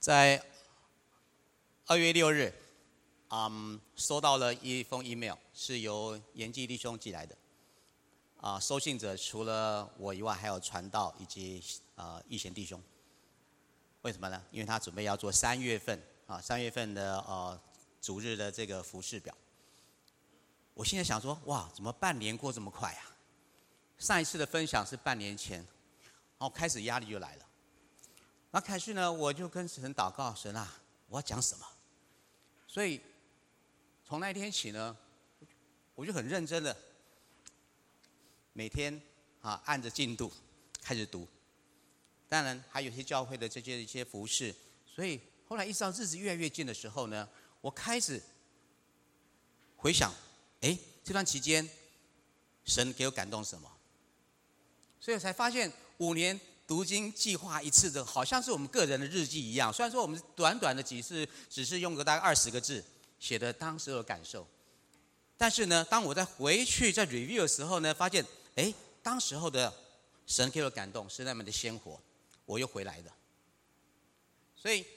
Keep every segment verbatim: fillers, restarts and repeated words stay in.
在二月六日，嗯，收到了一封 email， 是由严记弟兄寄来的。啊，收信者除了我以外，还有传道以及呃义贤弟兄。为什么呢？因为他准备要做三月份啊，三月份的呃主日的这个服事表。我现在想说，哇，怎么半年过这么快啊？上一次的分享是半年前，然后开始压力就来了。那开始呢，我就跟神祷告，神啊，我要讲什么？所以从那一天起呢，我就很认真的每天啊按着进度开始读。当然还有一些教会的这些一些服事，所以后来一直到日子越来越近的时候呢，我开始回想，哎，这段期间神给我感动什么？所以我才发现五年读经计划一次的，好像是我们个人的日记一样。虽然说我们短短的几次，只是用个大概二十个字写的当时的感受，但是呢，当我再回去再 review 的时候呢，发现，哎，当时候的神给我感动是那么的鲜活，我又回来了。所以，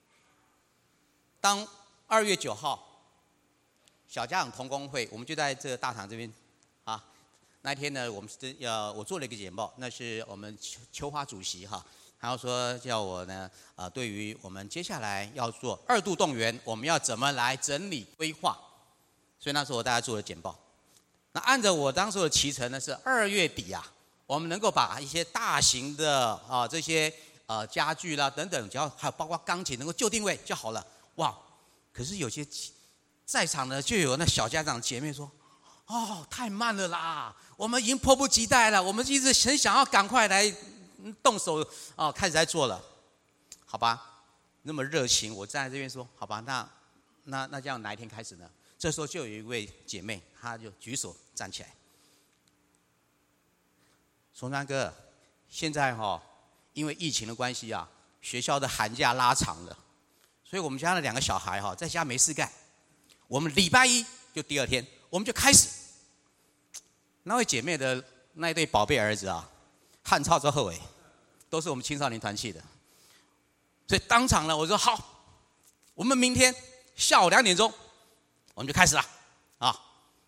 当二月九号小家长同工会，我们就在这个大堂这边啊。那一天呢，我们是呃，我做了一个简报，那是我们秋秋花主席哈，然后说叫我呢，呃，对于我们接下来要做二度动员，我们要怎么来整理规划，所以那时候我大家做了简报。那按照我当时的期程呢，是二月底啊，我们能够把一些大型的啊这些呃家具啦等等，只要还有包括钢琴能够就定位就好了。哇！可是有些在场呢，就有那小家长姐妹说。哦，太慢了啦！我们已经迫不及待了，我们一直很想要赶快来动手哦，开始在做了，好吧？那么热情，我站在这边说，好吧，那那那这样哪一天开始呢？这时候就有一位姐妹，她就举手站起来，崇山哥，现在哈、哦，因为疫情的关系啊，学校的寒假拉长了，所以我们家的两个小孩哈、哦，在家没事干，我们礼拜一就第二天。我们就开始，那位姐妹的那一对宝贝儿子啊，汉超之后哎，都是我们青少年团契的，所以当场呢，我说好，我们明天下午两点钟，我们就开始了啊。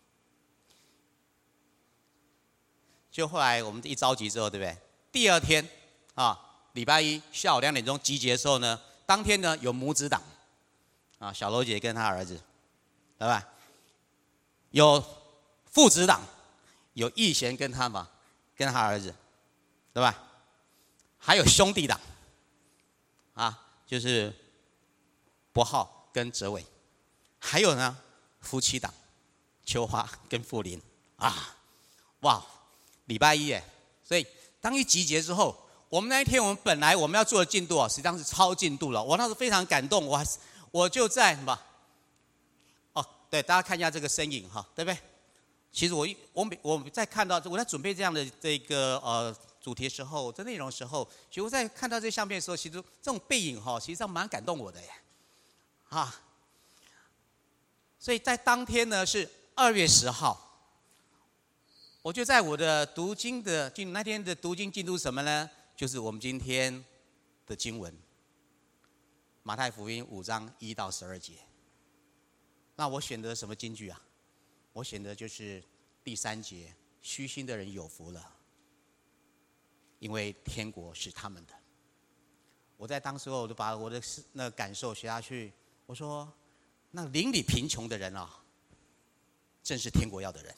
就后来我们一着急之后，对不对？第二天啊，礼拜一下午两点钟集结的时候呢，当天呢有母子档啊，小楼姐跟她儿子，对吧？有父子档，有义贤跟他嘛，跟他儿子，对吧？还有兄弟档，啊，就是博浩跟哲伟，还有呢夫妻档，秋花跟傅林啊，哇，礼拜一耶！所以当一集结之后，我们那一天我们本来我们要做的进度啊，实际上是超进度了。我那时候非常感动，我还我就在什么？对，大家看一下这个身影哈，对不对？其实我我我在看到我在准备这样的这个呃主题的时候，这内容的时候，其实我在看到这相片的时候，其实这种背影哈，其实上蛮感动我的耶，啊。所以在当天呢是二月十号，我就在我的读经的进那天的读经进度是什么呢？就是我们今天的经文，马太福音五章一到十二节。那我选择什么金句啊？我选择就是第三节，虚心的人有福了，因为天国是他们的。我在当时候我就把我的那感受写下去，我说，那邻里贫穷的人啊，正是天国要的人。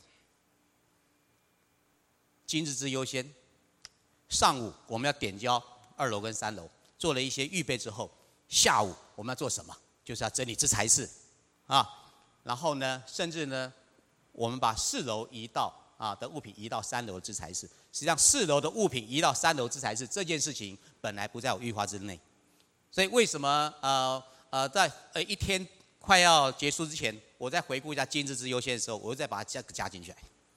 今日之优先，上午我们要点交二楼跟三楼，做了一些预备之后，下午我们要做什么？就是要整理资财室，啊。然后呢，甚至呢，我们把四楼移到啊的物品移到三楼的制裁室。实际上，四楼的物品移到三楼制裁室这件事情本来不在我预划之内。所以为什么呃呃在呃一天快要结束之前，我再回顾一下今日之优先的时候，我又再把它加加进去。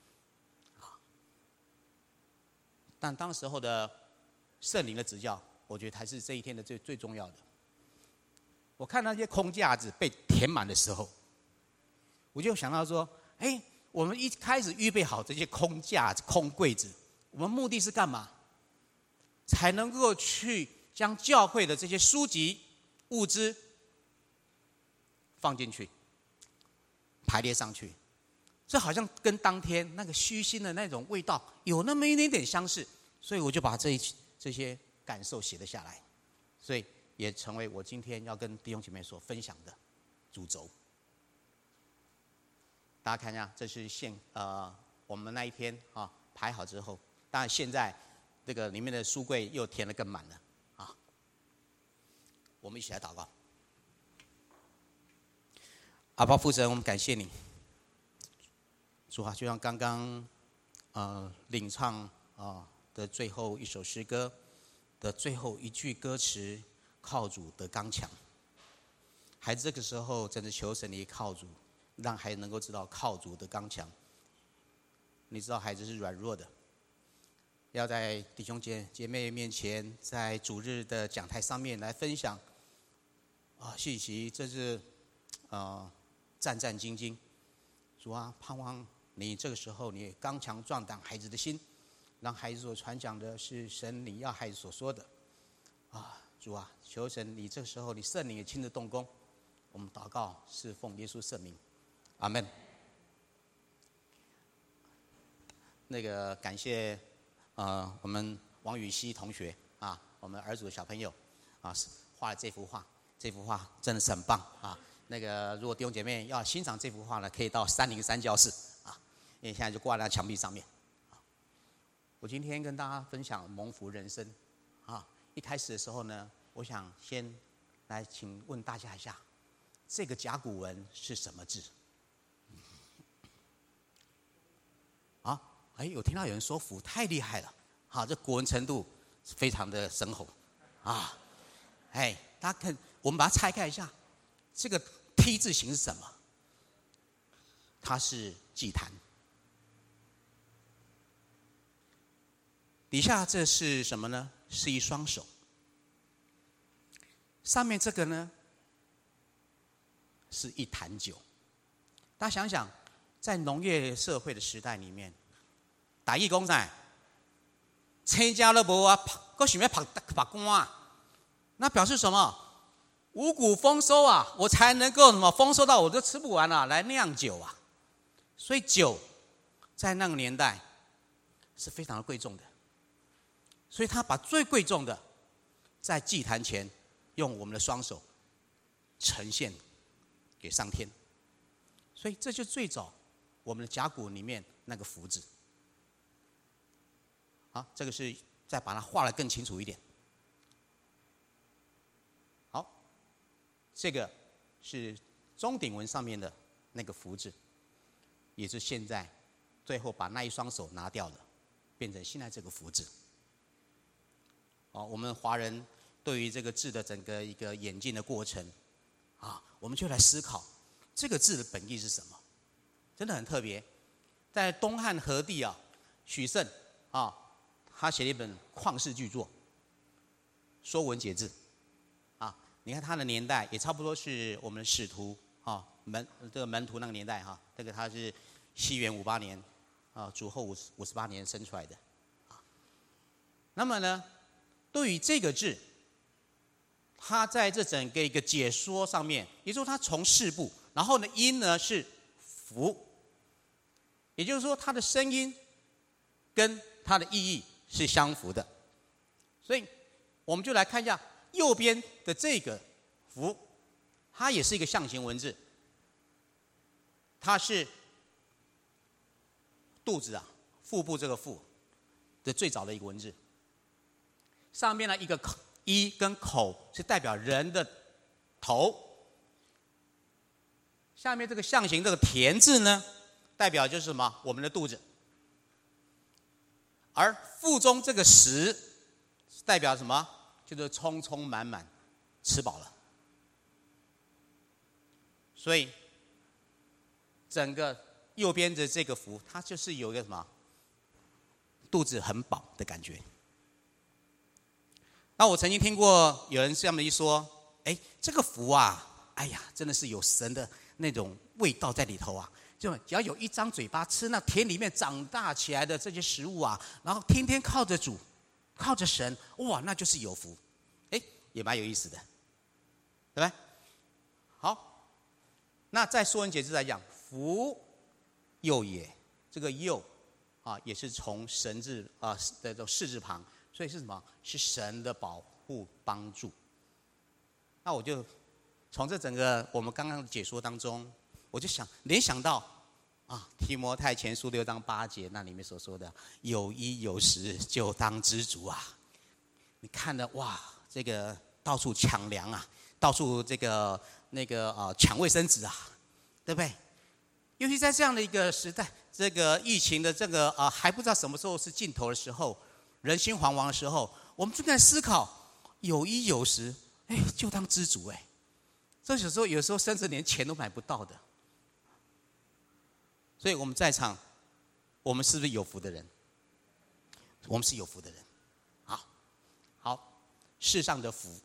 但当时候的圣灵的指教，我觉得才是这一天的最最重要的。我看那些空架子被填满的时候，我就想到说，哎，我们一开始预备好这些空架子、空柜子，我们目的是干嘛？才能够去将教会的这些书籍、 物资放进去，排列上去，这好像跟当天那个虚心的那种味道有那么一点点相似，所以我就把这一这些感受写了下来，所以也成为我今天要跟弟兄姐妹所分享的主轴。大家看一下，这是现呃我们那一天啊排好之后，当然现在这个里面的书柜又填得更满了啊。我们一起来祷告。阿爸父神，我们感谢你，主啊，就像刚刚呃领唱啊、呃、的最后一首诗歌的最后一句歌词，靠主得刚强。孩子这个时候真的求神你靠主，让孩子能够知道靠主的刚强。你知道孩子是软弱的，要在弟兄姐姐妹面前，在主日的讲台上面来分享啊信息，这是呃战战兢兢。主啊，盼望你这个时候你也刚强壮胆孩子的心，让孩子所传讲的是神你要孩子所说的啊。主啊，求神你这个时候你圣灵也亲自动工。我们祷告是奉耶稣圣名，阿们。那个感谢呃我们王雨熙同学啊，我们儿组的小朋友啊画了这幅画，这幅画真的是很棒啊。那个如果弟兄姐妹要欣赏这幅画呢，可以到三零三教室啊，因为现在就挂在墙壁上面。我今天跟大家分享蒙福人生啊，一开始的时候呢，我想先来请问大家一下，这个甲骨文是什么字？啊，哎，有听到有人说福，太厉害了，好，这国文程度非常的深厚啊。哎，大家看，我们把它拆开一下，这个 T 字形是什么？它是祭坛。底下这是什么呢？是一双手。上面这个呢，是一坛酒。大家想想，在农业社会的时代里面，打义工仔，参加了无啊？我想要拍拍光啊，那表示什么？五谷丰收啊，我才能够什么丰收到我都吃不完啊，来酿酒啊。所以酒在那个年代是非常的贵重的，所以他把最贵重的在祭坛前用我们的双手呈现给上天，所以这就最早我们的甲骨里面那个福字。好，这个是再把它画得更清楚一点。好，这个是钟鼎文上面的那个福字，也是现在最后把那一双手拿掉了，变成现在这个福字。哦，我们华人对于这个字的整个一个演进的过程，啊，我们就来思考这个字的本意是什么，真的很特别。在东汉和帝啊，许慎啊，他写了一本旷世巨作《说文解字》啊，你看他的年代也差不多是我们使徒啊门这个门徒那个年代哈、啊，这个他是西元五八年啊，主后五五十八年生出来的啊。那么呢，对于这个字，他在这整个一个解说上面，也就是说他从四部，然后呢音呢是符，也就是说它的声音跟它的意义是相符的。所以我们就来看一下右边的这个符，它也是一个象形文字，它是肚子啊腹部这个腹的最早的一个文字。上面呢一个一跟口是代表人的头，下面这个象形这个田字呢，代表就是什么？我们的肚子。而腹中这个食代表什么？就是充充满满，吃饱了。所以整个右边的这个符，它就是有一个什么？肚子很饱的感觉。那我曾经听过有人这样的一说，哎，这个符啊，哎呀，真的是有神的那种味道在里头啊！就只要有一张嘴巴吃那田里面长大起来的这些食物啊，然后天天靠着主，靠着神，哇，那就是有福。哎，也蛮有意思的。 对吧？好，那在说文解字来讲，福佑也，这个佑啊，也是从神字啊的这种士字旁，所以是什么？是神的保护帮助。那我就从这整个我们刚刚的解说当中，我就想联想到啊，提摩太前书六章八节那里面所说的“有衣有食，就当知足啊”。你看了哇，这个到处抢粮啊，到处这个那个呃抢卫生纸啊，对不对？尤其在这样的一个时代，这个疫情的这个呃还不知道什么时候是尽头的时候，人心惶惶的时候，我们就在思考有衣有食，哎，就当知足哎。这有时候有时候甚至连钱都买不到的。所以我们在场，我们是不是有福的人？我们是有福的人。好，好，世上的福，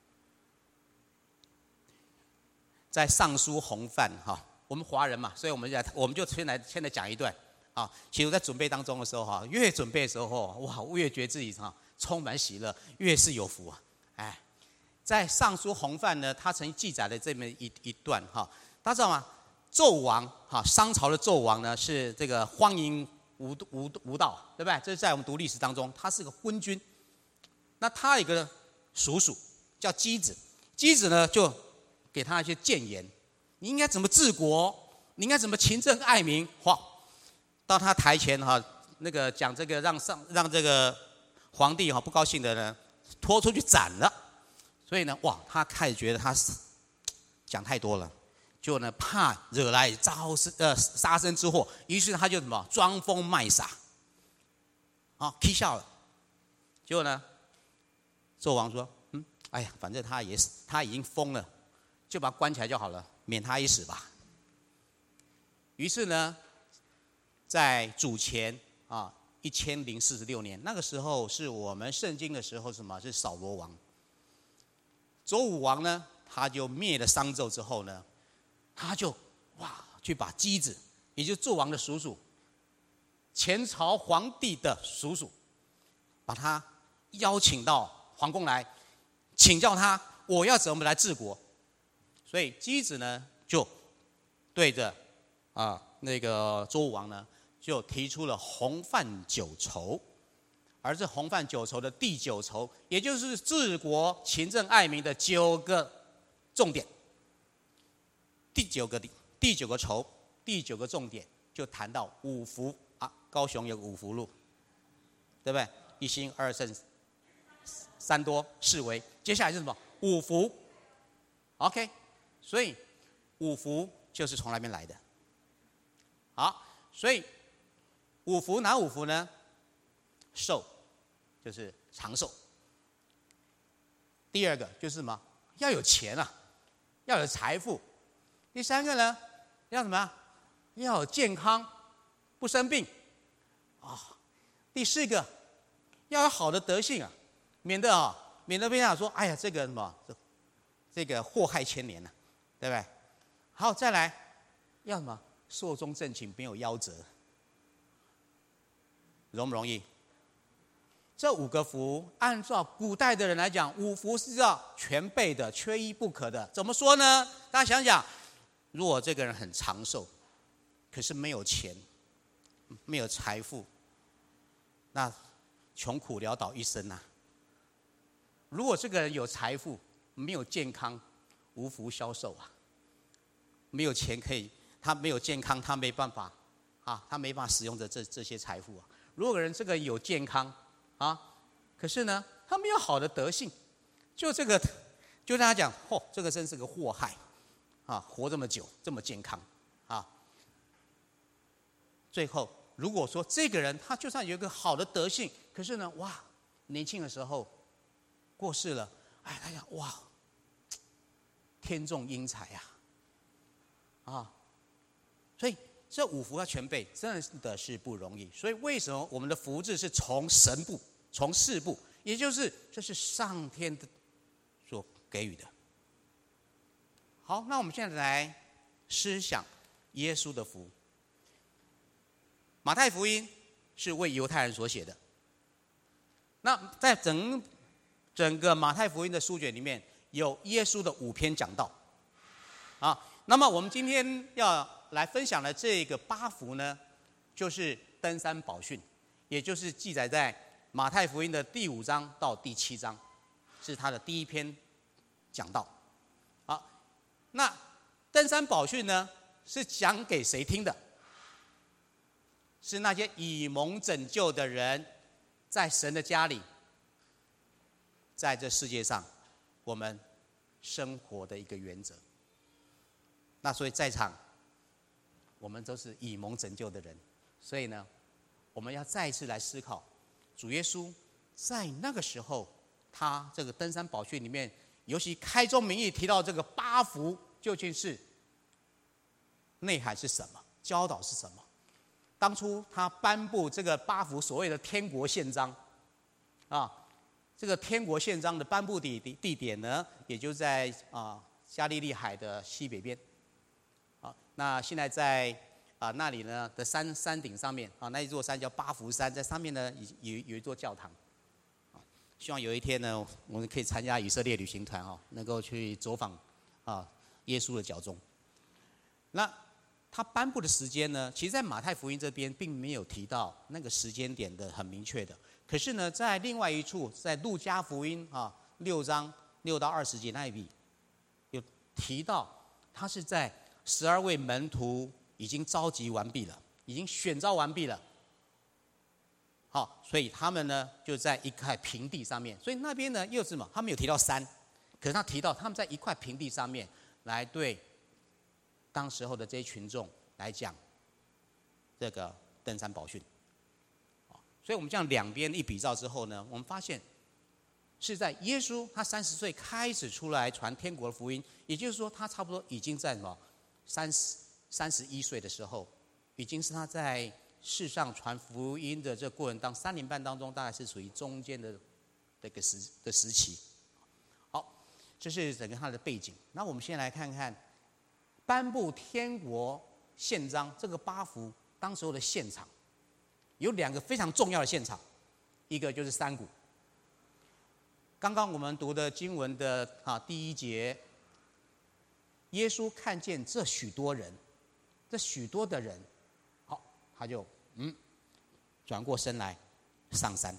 在上书洪范哈，我们华人嘛，所以我们来，我们就先来先来讲一段啊。其实，在准备当中的时候哈，越准备的时候哇，越觉得自己哈充满喜乐，越是有福啊！哎，在上书洪范呢，他曾经记载了这么一一段哈，大家知道吗？纣王哈，商朝的纣王呢是这个荒淫无无无道，对不对？这是在我们读历史当中，他是个昏君。那他有一个叔叔叫箕子，箕子呢就给他一些谏言，你应该怎么治国，你应该怎么勤政爱民。哇，到他台前哈，那个讲这个让上让这个皇帝哈不高兴的人拖出去斩了。所以呢，哇，他开始觉得他讲太多了。就呢，怕惹来招呃杀身之祸，于是他就什么装疯卖傻，啊，踢笑了。结果呢，纣王说：“嗯，哎呀，反正他也死，他已经疯了，就把他关起来就好了，免他一死吧。”于是呢，在主前啊一千零四十六年，那个时候是我们圣经的时候，什么是扫罗王？周武王呢，他就灭了商纣之后呢。他就哇去把箕子，也就是纣王的叔叔，前朝皇帝的叔叔，把他邀请到皇宫来，请教他我要怎么来治国。所以箕子呢就对着啊那个周武王呢就提出了洪范九畴，而这洪范九畴的第九畴，也就是治国勤政爱民的九个重点。第九个第九个畴，第九个重点就谈到五福啊。高雄有五福路，对不对？一心二圣三多四维，接下来是什么？五福。OK， 所以五福就是从那边来的。好，所以五福哪五福呢？寿就是长寿。第二个就是什么？要有钱啊，要有财富。第三个呢，要什么？要有健康，不生病啊、哦。第四个，要有好的德性啊，免得啊、哦，免得别人说，哎呀，这个什么，这个祸害千年呐、啊，对不对？好，再来，要什么？寿终正寝，没有夭折，容不容易？这五个福，按照古代的人来讲，五福是要全备的，缺一不可的。怎么说呢？大家想想。如果这个人很长寿，可是没有钱，没有财富，那穷苦潦倒一生啊。如果这个人有财富，没有健康，无福消受啊。没有钱可以，他没有健康，他没办法啊，他没办法使用的这这些财富啊。如果人这个有健康啊，可是呢，他没有好的德性，就这个，就让他讲，嚯、哦，这个真是个祸害。啊，活这么久，这么健康，啊，最后如果说这个人他就算有一个好的德性，可是呢，哇，年轻的时候过世了，哎，他想哇，天纵英才呀、啊，啊，所以这五福要全备，真的是不容易。所以为什么我们的福字是从神部、从事部，也就是这是上天的所给予的。好，那我们现在来思想耶稣的福。马太福音是为犹太人所写的。那在整整个马太福音的书卷里面， 有耶稣的五篇讲道。啊，那么我们今天要来分享的这个八福呢，就是登山宝训，也就是记载在马太福音的第五章到第七章，是他的第一篇讲道。好，那登山宝训呢，是讲给谁听的？是那些以蒙拯救的人，在神的家里，在这世界上，我们生活的一个原则。那所以在场，我们都是以蒙拯救的人，所以呢，我们要再一次来思考，主耶稣在那个时候，他这个登山宝训里面，尤其开宗明义提到这个八福，究竟是内涵是什么，教导是什么？当初他颁布这个八福所谓的天国宪章，啊，这个天国宪章的颁布地地点呢，也就在啊加利利海的西北边。啊，那现在在啊那里呢的山山顶上面啊，那一座山叫八福山，在上面呢有有一座教堂。啊，希望有一天呢，我们可以参加以色列旅行团哦，能够去走访啊耶稣的脚踪。那他颁布的时间呢，其实在马太福音这边并没有提到那个时间点的很明确的。可是呢，在另外一处，在路加福音啊六章六到二十节那一笔，有提到他是在十二位门徒已经召集完毕了，已经选召完毕了。好，所以他们呢就在一块平地上面，所以那边呢又是什么？他们有提到山，可是他提到他们在一块平地上面来对当时候的这些群众来讲这个登山宝训。所以我们这样两边一比照之后呢，我们发现是在耶稣他三十岁开始出来传天国的福音，也就是说他差不多已经在什么三十三十一岁的时候，已经是他在世上传福音的这过程当三年半当中，大概是属于中间的这个时的时期。好，这是整个他的背景。那我们先来看看颁布天国宪章这个八福当时候的现场，有两个非常重要的现场，一个就是山谷。刚刚我们读的经文的啊第一节，耶稣看见这许多人，这许多的人，好，他就嗯转过身来上山。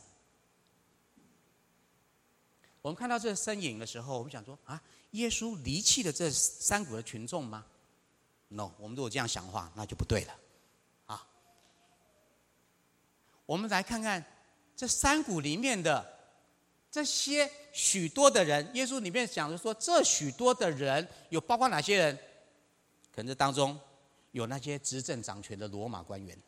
我们看到这身影的时候，我们想说啊，耶稣离弃了这山谷的群众吗 ？No， 我们如果这样想的话，那就不对了。啊，我们来看看这山谷里面的这些许多的人，耶稣里面讲的说，这许多的人有包括哪些人？可能这当中有那些执政掌权的罗马官员，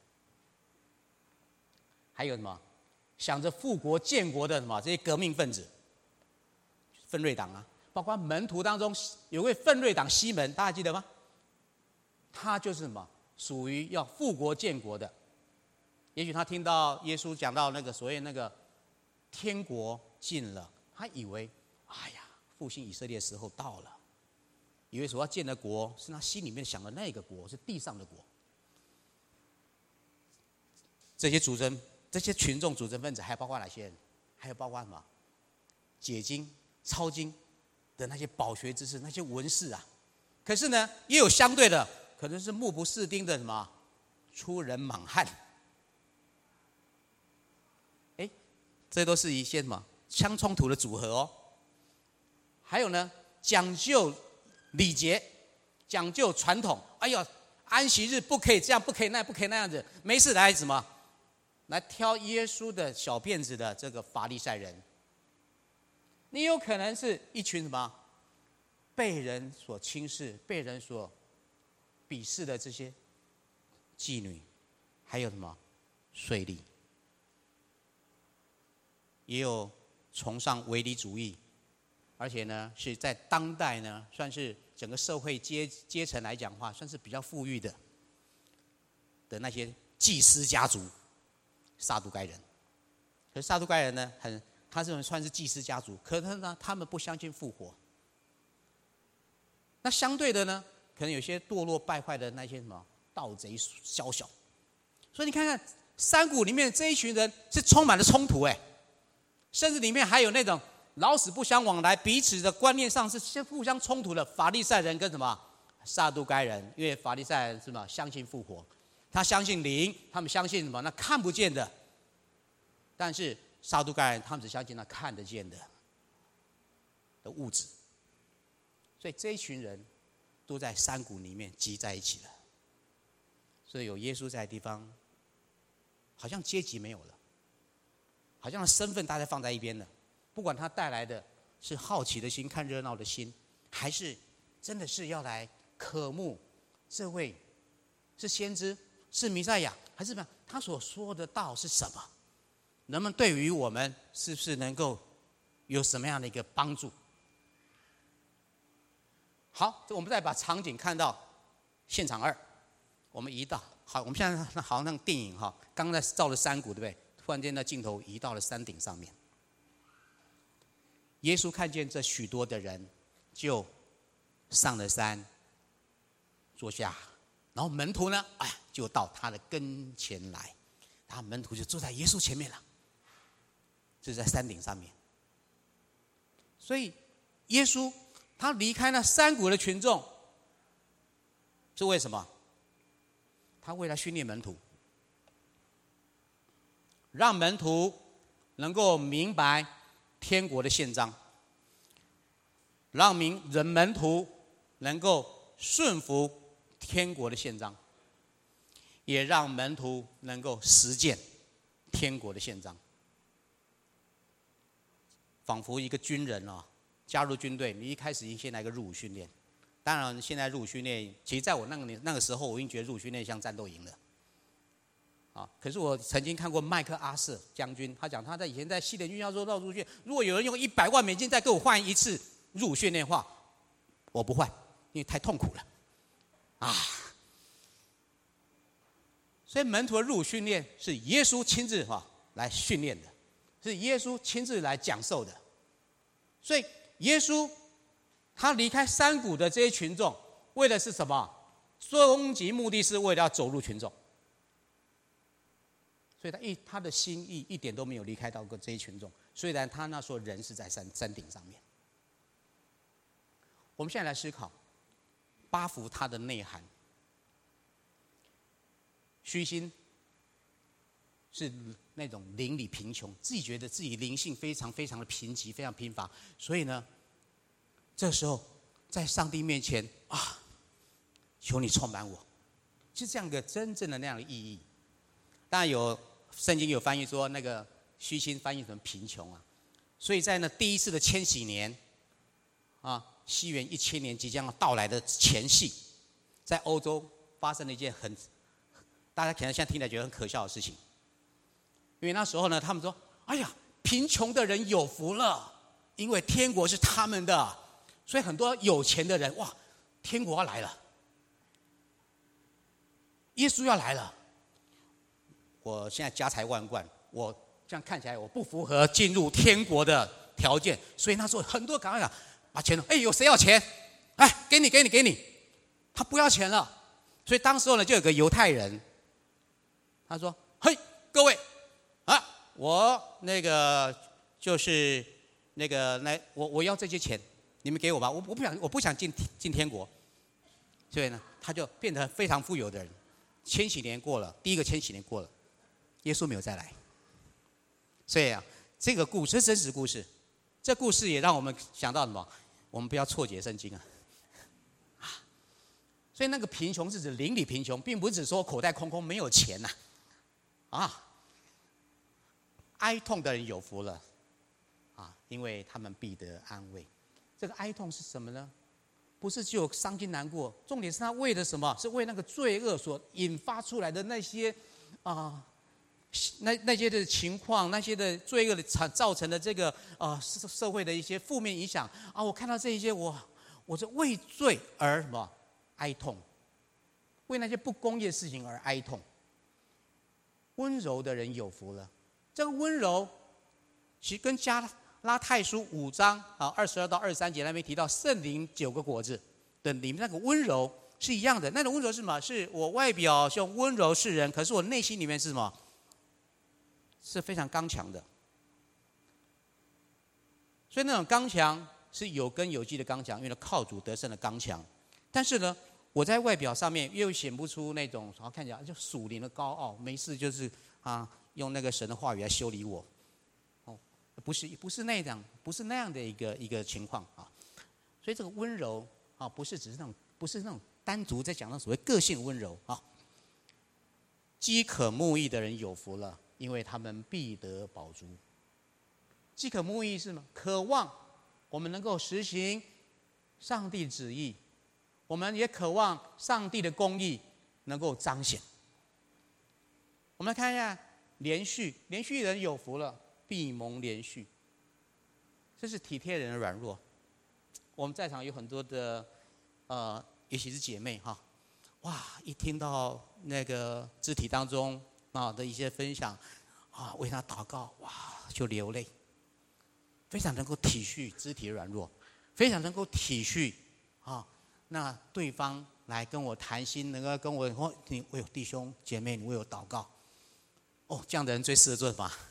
还有什么想着复国建国的什么这些革命分子，奋锐党啊，包括门徒当中有位奋锐党西门，大家记得吗？他就是什么属于要复国建国的。也许他听到耶稣讲到那个所谓那个天国近了，他以为哎呀复兴以色列的时候到了，以为所要建的国是他心里面想的那个国，是地上的国。这些主征这些群众主征分子还有包括哪些人？还有包括什么解经抄经的那些饱学之士，那些文士啊。可是呢也有相对的，可能是目不识丁的什么粗人莽汉。哎，这都是一些什么相冲突的组合哦。还有呢，讲究礼节，讲究传统。哎呦，安息日不可以这样，不可以那样，不可以那样子。没事来什么？来挑耶稣的小辫子的这个法利赛人。你有可能是一群什么被人所轻视、被人所鄙视的这些妓女，还有什么税吏，也有崇尚唯理主义，而且呢是在当代呢算是整个社会阶阶层来讲的话，算是比较富裕的的那些祭司家族，撒都该人。可是撒都该人呢，很他这种算是祭司家族，可是呢他们不相信复活。那相对的呢，可能有些堕落败坏的那些什么盗贼宵小。所以你看看山谷里面这一群人是充满了冲突哎，甚至里面还有那种老死不相往来，彼此的观念上是先互相冲突的。法利赛人跟什么撒都该人，因为法利赛人是什么相信复活，他相信灵，他们相信什么那看不见的，但是撒都该人他们只相信那看得见的的物质。所以这一群人都在山谷里面集在一起了。所以有耶稣在的地方，好像阶级没有了，好像身份大家放在一边了。不管他带来的是好奇的心、看热闹的心，还是真的是要来渴慕这位是先知、是弥赛亚，还是什么？他所说的道是什么？人们对于我们是不是能够有什么样的一个帮助？好，我们再把场景看到现场二，我们移到好，我们现在好像电影哈，刚才照了山谷，对不对？突然间的镜头移到了山顶上面。耶稣看见这许多的人，就上了山，坐下，然后门徒呢，哎，就到他的跟前来，他门徒就坐在耶稣前面了，就在山顶上面。所以耶稣他离开那山谷的群众，是为什么？他为了训练门徒，让门徒能够明白天国的宪章，让民人门徒能够顺服天国的宪章，也让门徒能够实践天国的宪章。仿佛一个军人哦，加入军队，你一开始先来个入伍训练。当然，现在入伍训练，其实在我那个年那个时候，我已经觉得入伍训练像战斗营了。啊！可是我曾经看过麦克阿瑟将军，他讲他在以前在西点军校做到入伍训练，如果有人用一百万美金再给我换一次入伍训练的话，我不换，因为太痛苦了，啊！所以门徒的入伍训练是耶稣亲自哈来训练的，是耶稣亲自来讲授的。所以耶稣他离开山谷的这些群众，为的是什么？终极目的是为了要走入群众。所以他一他的心意一点都没有离开到过这一群众，虽然他那时候人是在山山顶上面。我们现在来思考八福它的内涵。虚心是那种灵里贫穷，自己觉得自己灵性非常非常的贫瘠，非常贫乏，所以呢，这时候在上帝面前啊，求你充满我，是这样一个真正的那样的意义。当然有圣经有翻译说那个虚心翻译成贫穷啊，所以在那第一次的千禧年啊，西元一千年即将要到来的前夕，在欧洲发生了一件很大家可能现在听起来觉得很可笑的事情。因为那时候呢，他们说：“哎呀，贫穷的人有福了，因为天国是他们的。”所以很多有钱的人，哇，天国要来了，耶稣要来了。我现在家财万贯，我这样看起来我不符合进入天国的条件，所以那时候很多赶快讲把钱，哎，有谁要钱？哎，给你，给你，给你。他不要钱了，所以当时候呢，就有个犹太人，他说：“嘿，各位。”啊，我那个就是那个来，我我要这些钱，你们给我吧，我我不想我不想进进天国，所以呢，他就变成非常富有的人。千禧年过了，第一个千禧年过了，耶稣没有再来。所以啊，这个故事是真实故事，这故事也让我们想到什么？我们不要错解圣经啊！啊，所以那个贫穷是指灵里贫穷，并不是指说口袋空空没有钱呐，啊。啊哀痛的人有福了，啊，因为他们必得安慰。这个哀痛是什么呢？不是只有伤心难过，重点是他为了什么？是为那个罪恶所引发出来的那些啊、呃，那那些的情况，那些的罪恶的产造成的这个啊、呃、社社会的一些负面影响啊。我看到这一些，我我是为罪而什么哀痛，为那些不公义的事情而哀痛。温柔的人有福了。这个温柔，其实跟加拉太书五章啊二十二到二十三节那边提到圣灵九个果子的里面那个温柔是一样的。那种温柔是什么？是我外表像温柔是人，可是我内心里面是什么？是非常刚强的。 所以那种刚强是有根有基的刚强，因为靠主得胜的刚强。但是呢，我在外表上面又显不出那种，好看起来就属灵的高傲，没事就是啊，用那个神的话语来修理我。哦，不是不是那样，不是那样的一个一个情况啊。所以这个温柔啊，不是只是那种，不是那种单独在讲那所谓个性温柔啊。饥渴慕义的人有福了，因为他们必得饱足。饥渴慕义是吗？渴望我们能够实行上帝旨意，我们也渴望上帝的公义能够彰显。我们来看一下连续，连续人有福了，必蒙连续。这是体贴人的软弱。我们在场有很多的呃，尤其是姐妹哈，哇，一听到那个肢体当中啊的一些分享啊，为他祷告，哇，就流泪，非常能够体恤肢体的软弱，非常能够体恤啊，那对方来跟我谈心，能够跟我说，你我有弟兄姐妹，你为我祷告，哦，这样的人最适合做什么？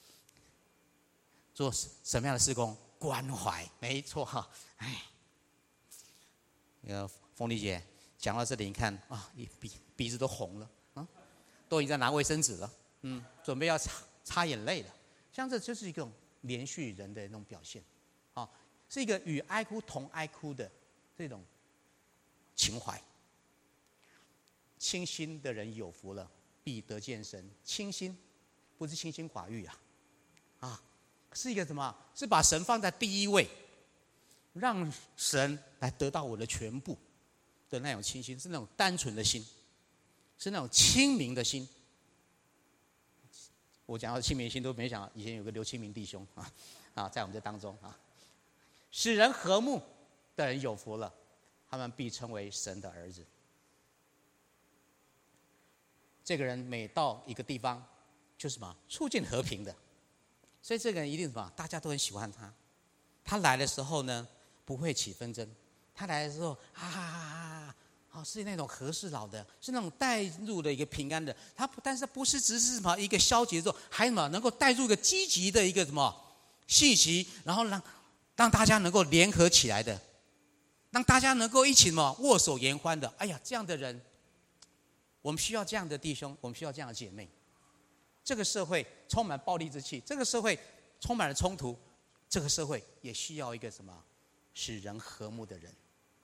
做什么样的事工？关怀，没错哈。哎，那个凤丽姐讲到这里，你看啊，鼻鼻子都红了啊，都已经在拿卫生纸了，嗯，准备要擦擦眼泪了。像这就是一种连续人的那种表现，啊，是一个与哀哭同哀哭的这种情怀。清心的人有福了，必得见神。清心不是清心寡欲啊，啊。是一个什么？是把神放在第一位，让神来得到我的全部的那种清心，是那种单纯的心，是那种清明的心。我讲到清明心，都没想到以前有个刘清明弟兄啊啊，在我们这当中啊，使人和睦的人有福了，他们必称为神的儿子。这个人每到一个地方，就是什么促进和平的。所以这个人一定什么？大家都很喜欢他。他来的时候呢，不会起纷争。他来的时候，哈哈哈哈，哦，是那种和事佬的，是那种带入的一个平安的。他不，但是不是只是什么一个消极的时候，还什么能够带入一个积极的一个什么信息，然后让让大家能够联合起来的，让大家能够一起什么握手言欢的。哎呀，这样的人，我们需要这样的弟兄，我们需要这样的姐妹。这个社会充满暴力之气，这个社会充满了冲突，这个社会也需要一个什么使人和睦的人。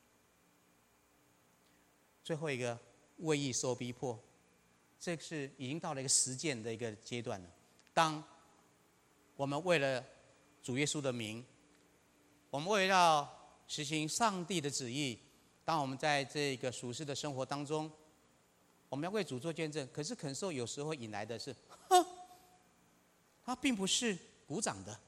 最后一个，为义受逼迫，这是已经到了一个实践的一个阶段了。当我们为了主耶稣的名，我们为了实行上帝的旨意，当我们在这个属世的生活当中，我们要为主做见证，可是可能有时候引来的是，哼，他并不是鼓掌的。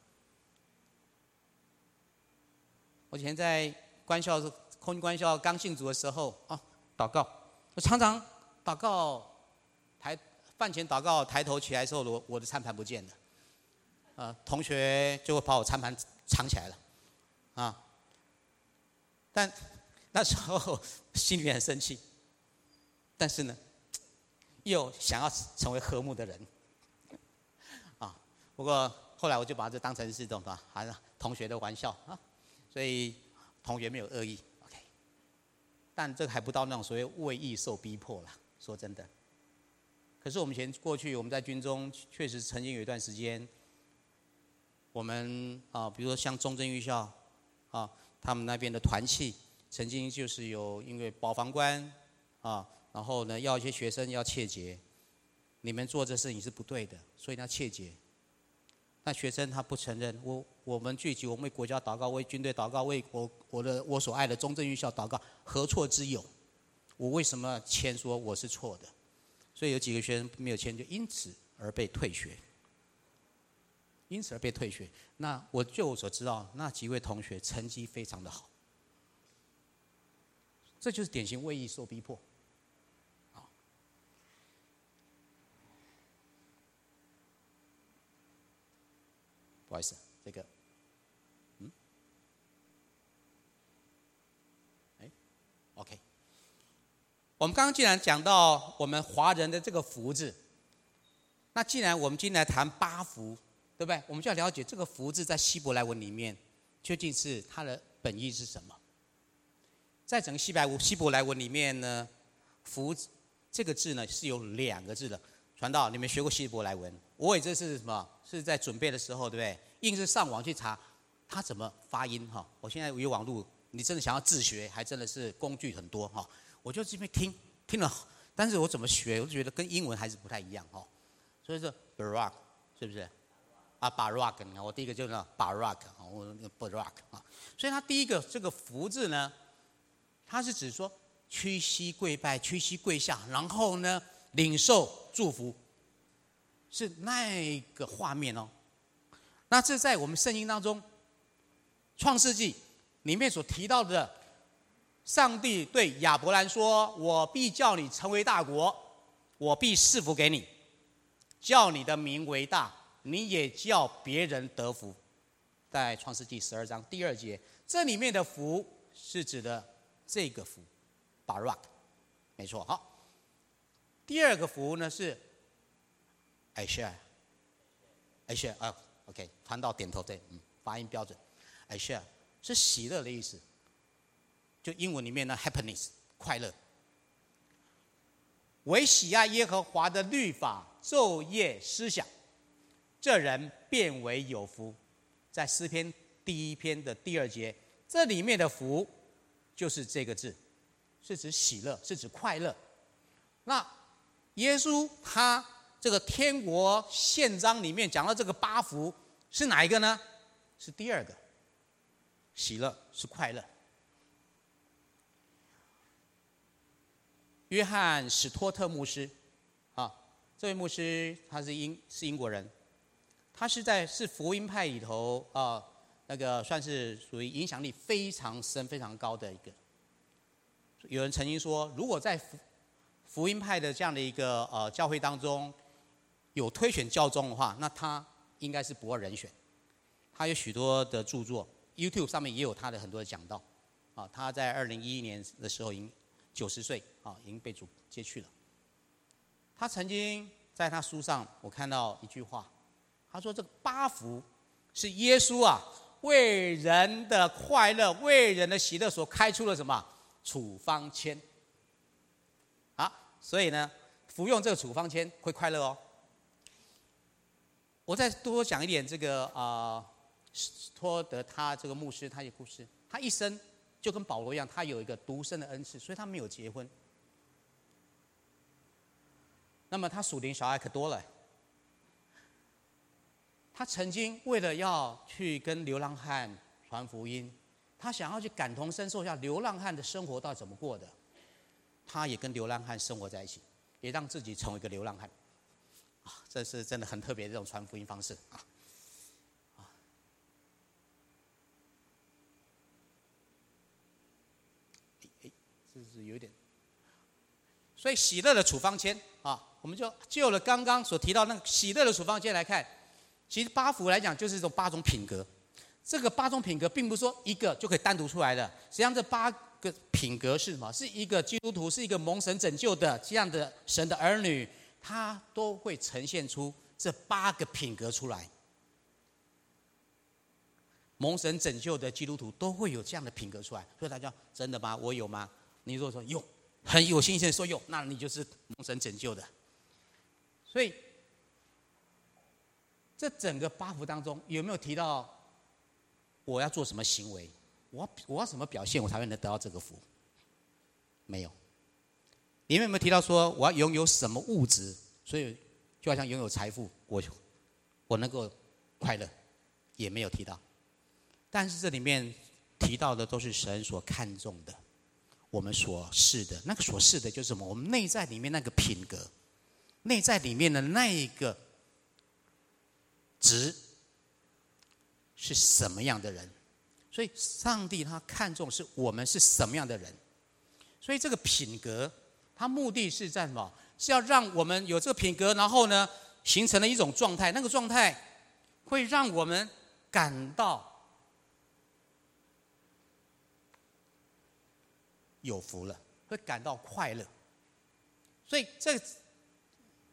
我以前在官校空军官校刚信主的时候啊，祷告，我常常祷告抬饭前祷告抬头起来的时候，我我的餐盘不见了，呃，同学就会把我餐盘藏起来了，啊，但那时候心里很生气，但是呢，又想要成为和睦的人，啊，不过后来我就把这当成是一种啊，还是同学的玩笑啊，所以同学没有恶意 ，OK。但这个还不到那种所谓为义受逼迫啦，说真的。可是我们以前过去我们在军中确实曾经有一段时间，我们啊，比如说像中正预校啊，他们那边的团契曾经就是有因为保防官啊。然后呢，要一些学生要切结，你们做这事情是不对的，所以要切结。那学生他不承认，我我们聚集，我们为国家祷告，为军队祷告，为我我的我所爱的中正预校祷告，何错之有？我为什么签说我是错的？所以有几个学生没有签，就因此而被退学，因此而被退学。那我就我所知道，那几位同学成绩非常的好，这就是典型为义受逼迫。不好意思，这个，嗯，哎 ，OK。我们刚刚既然讲到我们华人的这个福字，那既然我们今天来谈八福，对不对？我们就要了解这个福字在希伯来文里面究竟是它的本意是什么？在整个希伯来希伯来文里面呢，福这个字呢是有两个字的。传道，你们学过希伯来文？我也这是什么？是在准备的时候，对不对？硬是上网去查，它怎么发音哈？我现在有网络，你真的想要自学，还真的是工具很多哈。我就这边听听了，但是我怎么学，我就觉得跟英文还是不太一样哈。所以说 Barak 是不是？啊 Barak， 你看我第一个就是 Barak 啊，我 Barak 啊。所以它第一个这个福字呢，它是指说屈膝跪拜，屈膝跪下，然后呢领受祝福，是那个画面哦。那这在我们圣经当中，创世纪里面所提到的，上帝对亚伯兰说：“我必叫你成为大国，我必赐福给你，叫你的名为大，你也叫别人得福。”在创世纪十二章第二节，这里面的福是指的这个福 ，Barak， 没错。好，第二个福呢是 Asher，Asher 啊 ，OK， 传道点头对，嗯，发音标准 ，Asher 是喜乐的意思，就英文里面呢 ，happiness 快乐。唯喜爱耶和华的律法，昼夜思想，这人变为有福。在诗篇第一篇的第二节，这里面的福就是这个字，是指喜乐，是指快乐。那耶稣他这个天国宪章里面讲到这个八福是哪一个呢？是第二个，喜乐是快乐。约翰史托特牧师，啊，这位牧师他是英是英国人。他是在是福音派里头啊、呃，那个算是属于影响力非常深、非常高的一个。有人曾经说，如果在福福音派的这样的一个呃教会当中有推选教宗的话，那他应该是不二人选。他有许多的著作 ，YouTube 上面也有他的很多的讲道。啊，他在二零一一年的时候已经九十岁啊，已经被主接去了。他曾经在他书上，我看到一句话。他说：“这个八福是耶稣啊，为人的快乐、为人的喜乐所开出的什么处方签？啊，所以呢，服用这个处方签会快乐哦。我再多讲一点这个啊，史托德他这个牧师他的故事。他一生就跟保罗一样，他有一个独生的恩赐，所以他没有结婚。那么他属灵小孩可多了。”他曾经为了要去跟流浪汉传福音，他想要去感同身受一下流浪汉的生活到底怎么过的，他也跟流浪汉生活在一起，也让自己成为一个流浪汉。啊，这是真的很特别的这种传福音方式啊！啊，哎，这是有点。所以喜乐的处方签啊，我们就就了刚刚所提到那个喜乐的处方签来看。其实八福来讲就是这种八种品格，这个八种品格并不是说一个就可以单独出来的，实际上这八个品格是什么？是一个基督徒，是一个蒙神拯救的这样的神的儿女，他都会呈现出这八个品格出来。蒙神拯救的基督徒都会有这样的品格出来，所以大家真的吗？我有吗？你如果说有，很有信心说有，那你就是蒙神拯救的。所以。这整个八福当中有没有提到我要做什么行为？我要我要什么表现，我才会能得到这个福？没有。里面有没有提到说我要拥有什么物质？所以就好像拥有财富，我我能够快乐，也没有提到。但是这里面提到的都是神所看重的，我们所示的那个所示的就是什么？我们内在里面那个品格，内在里面的那一个。值是什么样的人？所以上帝他看重是我们是什么样的人。所以这个品格，它目的是在什么？是要让我们有这个品格，然后呢，形成了一种状态，那个状态会让我们感到有福了，会感到快乐。所以这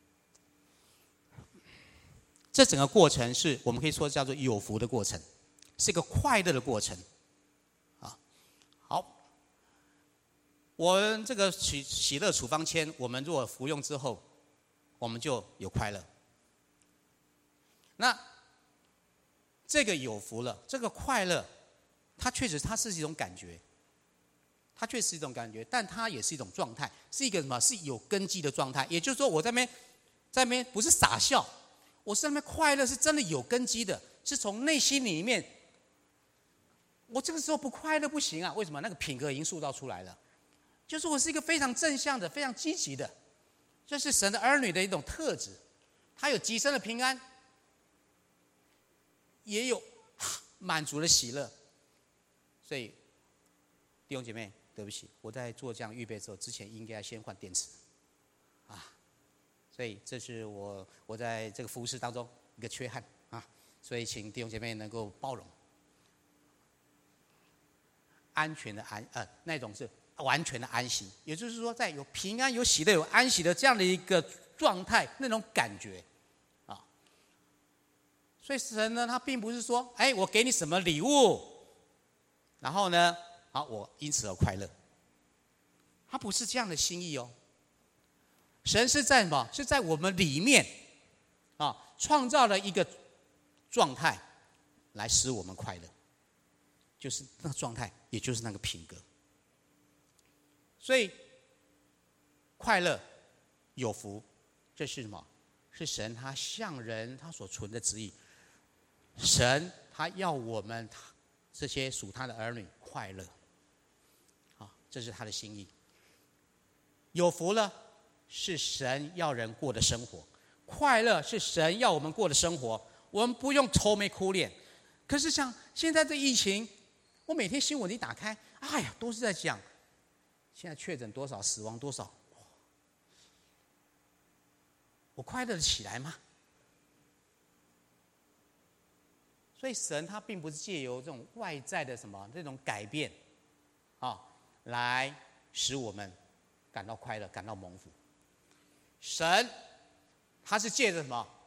这整个过程是我们可以说叫做有福的过程。 是一个快乐的过程。啊，好，我们这个喜喜乐处方签，我们如果服用之后，我们就有快乐。那这个有福了，这个快乐，它确实它是一种感觉，它确实是一种感觉，但它也是一种状态，是一个什么？是有根基的状态。也就是说，我在那边，在那边不是傻笑，我是在那边快乐，是真的有根基的，是从内心里面。我这个时候不快乐不行啊！为什么？那个品格已经塑造出来了，就是我是一个非常正向的、非常积极的，这是神的儿女的一种特质。他有极深的平安，也有满足的喜乐。所以弟兄姐妹，对不起，我在做这样预备之后，之前应该先换电池啊。所以这是我我在这个服事当中一个缺憾啊。所以请弟兄姐妹能够包容。安全的安呃那种是完全的安息，也就是说，在有平安、有喜乐、有安息的这样的一个状态，那种感觉啊。所以神呢，他并不是说，哎，我给你什么礼物，然后呢，好，我因此而快乐。他不是这样的心意哦。神是在什么？是在我们里面啊，创造了一个状态，来使我们快乐。就是那个状态，也就是那个品格。所以，快乐、有福，这是什么？是神他向人他所存的旨意。神他要我们这些属他的儿女快乐，啊，这是他的心意。有福了，是神要人过的生活；快乐是神要我们过的生活。我们不用愁眉苦脸。可是像现在这疫情，我每天新闻一打开，哎呀，都是在讲现在确诊多少，死亡多少，我快乐得起来吗？所以神他并不是借由这种外在的什么这种改变，啊，来使我们感到快乐，感到蒙福。神他是借着什么？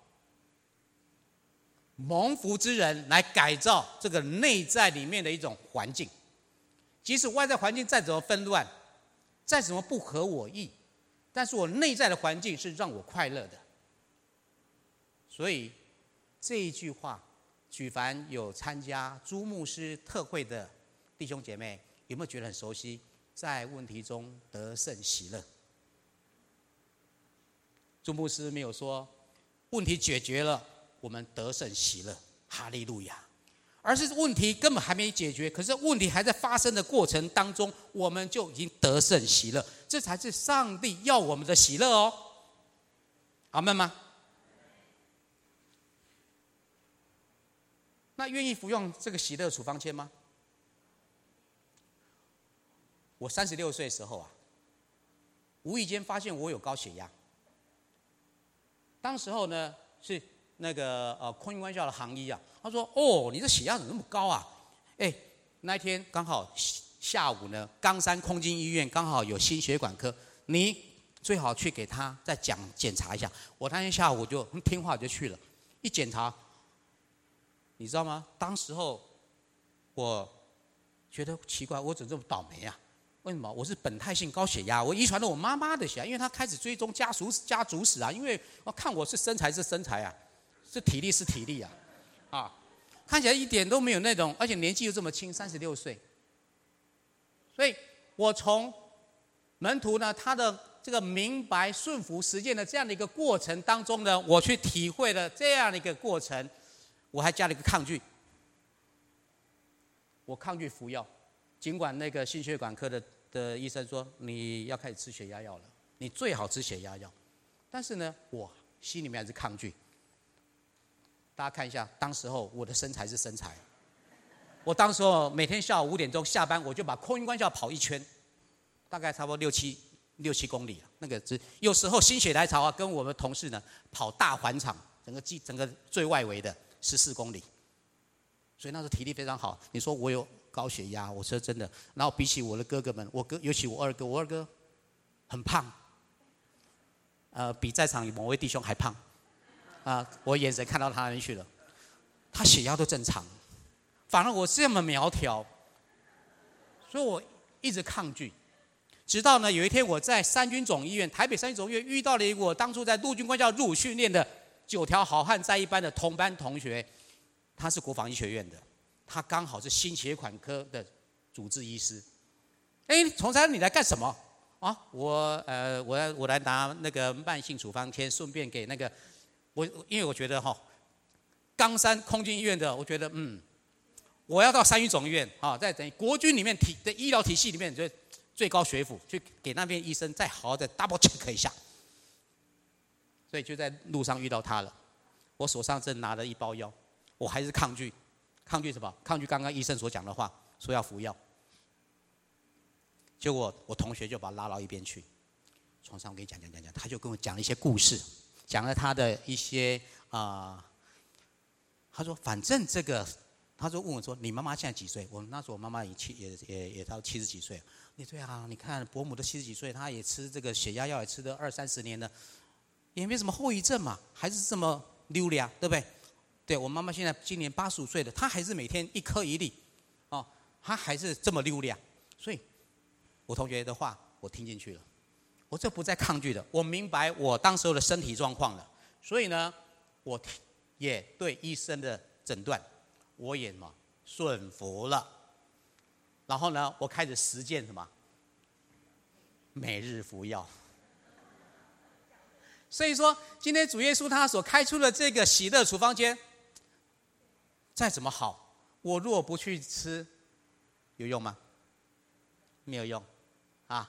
蒙福之人来改造这个内在里面的一种环境，即使外在环境再怎么纷乱，再怎么不合我意，但是我内在的环境是让我快乐的。所以这一句话，举凡有参加朱牧师特会的弟兄姐妹，有没有觉得很熟悉？在问题中得胜喜乐。朱牧师没有说问题解决了，我们得胜喜乐，哈利路亚，而是问题根本还没解决，可是问题还在发生的过程当中，我们就已经得胜喜乐，这才是上帝要我们的喜乐哦。阿们吗？那愿意服用这个喜乐处方签吗？我三十六岁的时候啊，无意间发现我有高血压。当时候呢是那个呃空运官校的行医啊，他说：“哦，你这血压怎么那么高啊？”哎，那一天刚好下午呢，冈山空军医院刚好有心血管科，你最好去给他再讲检查一下。我那天下午就听话就去了，一检查，你知道吗？当时候我觉得奇怪，我怎么这么倒霉啊？为什么？我是本态性高血压，我遗传了我妈妈的血压，因为她开始追踪家族家族史啊，因为我看我是身材是身材啊。是体力是体力啊，啊，看起来一点都没有那种，而且年纪又这么轻，三十六岁。所以我从门徒呢他的这个明白顺服实践的这样的一个过程当中呢，我去体会了这样的一个过程，我还加了一个抗拒，我抗拒服药，尽管那个心血管科的的医生说你要开始吃血压药了，你最好吃血压药，但是呢，我心里面还是抗拒。大家看一下，当时候我的身材是身材，我当时候每天下午五点钟下班，我就把空运官校跑一圈，大概差不多六七六七公里啊。那个只有时候心血来潮啊，跟我们同事呢跑大环场，整个整个最外围的十四公里，所以那时候体力非常好。你说我有高血压，我说真的。然后比起我的哥哥们，我哥尤其我二哥，我二哥很胖，呃，比在场某位弟兄还胖。啊！我眼神看到他那边去了，他血压都正常， 反而我这么苗条，所以我一直抗拒。直到呢有一天我在三军总医院，台北三军总医院遇到了一个我当初在陆军官校入伍训练的九条好汉在一班的同班同学，他是国防医学院的，他刚好是心血管科的主治医师。哎，崇山，你来干什么？啊，我呃，我来我来拿那个慢性处方签，顺便给那个我，因为我觉得哈，冈山空军医院的，我觉得嗯，我要到三军总医院啊，在等于国军里面体的医疗体系里面，就最高学府，去给那边医生再好好的 double check 一下。所以就在路上遇到他了，我手上正拿着一包药，我还是抗拒，抗拒什么？抗拒刚刚医生所讲的话，说要服药。结果我同学就把他拉到一边去，床上我跟你讲讲讲讲，他就跟我讲了一些故事，讲了他的一些啊、呃，他说反正这个，他说问我说你妈妈现在几岁？我那时候我妈妈也七也也也到七十几岁了。你对啊，你看伯母都七十几岁，她也吃这个血压药也吃了二三十年了，也没什么后遗症嘛，还是这么溜达，对不对？对我妈妈现在今年八十五岁了，她还是每天一颗一粒，哦，她还是这么溜达，所以。我同学的话，我听进去了，我这不再抗拒了，我明白我当时候的身体状况了，所以呢，我也对医生的诊断，我也什么顺服了，然后呢，我开始实践什么，每日服药。所以说，今天主耶稣他所开出的这个喜乐处方间，再怎么好，我若不去吃，有用吗？没有用。啊，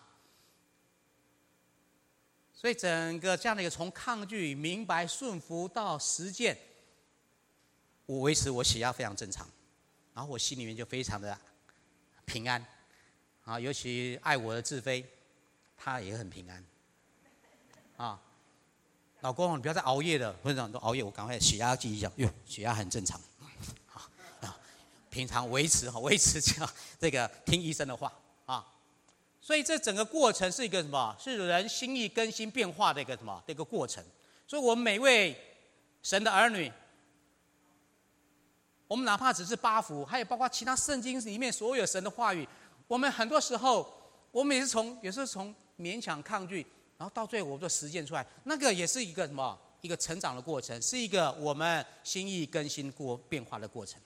所以整个这样的一个从抗拒、明白、顺服到实践，我维持我血压非常正常，然后我心里面就非常的平安，啊，尤其爱我的志飞，他也很平安，啊，老公你不要再熬夜了，或者说熬夜我赶快血压计一下，哟，血压很正常，啊啊，平常维持好维持这样这个听医生的话啊。所以这整个过程是一个什么？是人心意更新变化的一个什么的一个过程。所以我们每位神的儿女，我们哪怕只是八福，还有包括其他圣经里面所有神的话语，我们很多时候，我们也是从有时候从勉强抗拒，然后到最后我们就实践出来，那个也是一个什么？一个成长的过程，是一个我们心意更新过变化的过程。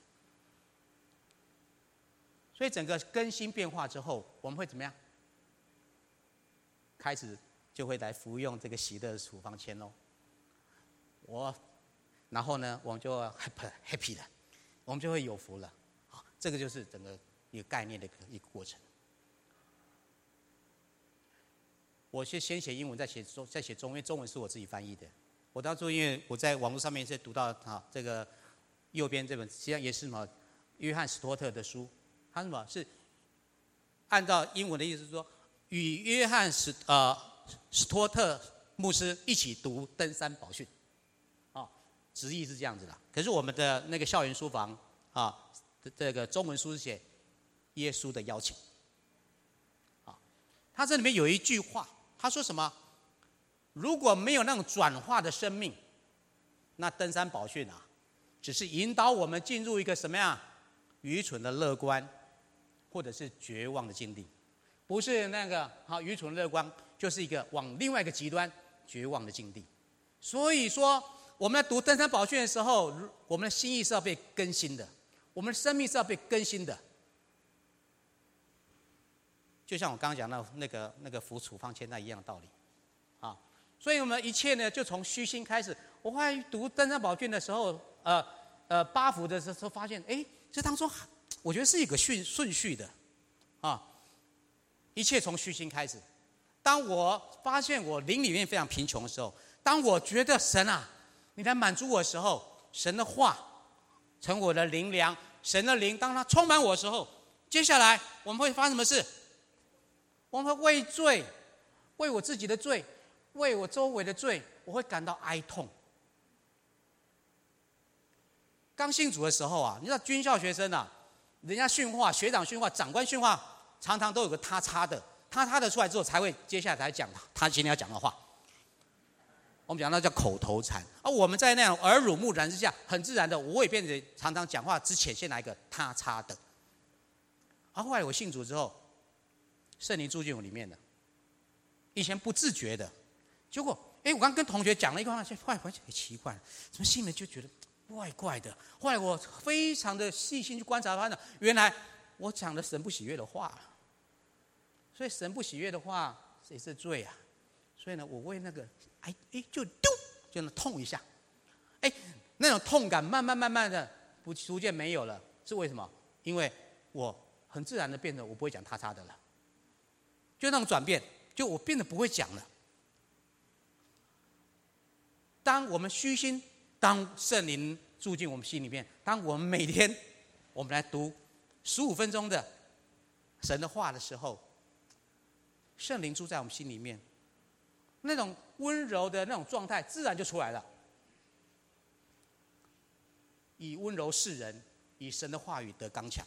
所以整个更新变化之后，我们会怎么样？开始就会来服用这个喜乐的处方签喽。我，然后呢，我们就 happy happy 了，我们就会有福了。好，这个就是整个一个概念的一个一个过程。我是先写英文，再写中，再写中文，因为中文是我自己翻译的。我当初因为我在网络上面是读到啊，这个右边这本实际上也是什么约翰史托特的书，他什么是按照英文的意思是说。与约翰史呃史托特牧师一起读登山宝训，啊，直译是这样子的。可是我们的那个校园书房啊，这个中文书是写耶稣的邀请，啊，他这里面有一句话，他说什么？如果没有那种转化的生命，那登山宝训啊，只是引导我们进入一个什么样愚蠢的乐观，或者是绝望的境地。不是那个好愚蠢乐观，就是一个往另外一个极端绝望的境地。所以说，我们在读登山宝训的时候，我们的心意是要被更新的，我们的生命是要被更新的。就像我刚刚讲到那个那个服处方签那一样的道理，啊，所以我们一切呢，就从虚心开始。我后来读登山宝训的时候，呃呃八福的时候，发现，哎，这当中我觉得是一个顺顺序的，啊。一切从虚心开始。当我发现我灵里面非常贫穷的时候，当我觉得神啊，你来满足我的时候，神的话成我的灵粮，神的灵当它充满我的时候，接下来我们会发生什么事？我们会为罪，为我自己的罪，为我周围的罪，我会感到哀痛。刚信主的时候啊，你知道军校学生啊，人家训话，学长训话，长官训话。常常都有个他插的，他插的出来之后，才会接下来才讲他今天要讲的话。 我们讲那叫口头禅。而我们在那种耳濡目染之下，很自然的，我也变得常常讲话之前先来一个他叉的。而后来我信主之后，圣灵住进我里面了，以前不自觉的，结果，哎，我刚跟同学讲了一个话，后来发现奇怪了，怎么心里就觉得怪怪的？后来我非常的细心去观察，发现原来我讲的神不喜悦的话，所以神不喜悦的话也是罪啊。所以呢，我为那个，哎哎，就丢，就那痛一下，哎，那种痛感慢慢慢慢的不逐渐没有了，是为什么？因为我很自然的变得我不会讲他叉的了。就那种转变，就我变得不会讲了。当我们虚心，当圣灵住进我们心里面，当我们每天我们来读十五分钟的神的话的时候，圣灵住在我们心里面，那种温柔的那种状态自然就出来了。以温柔示人，以神的话语得刚强。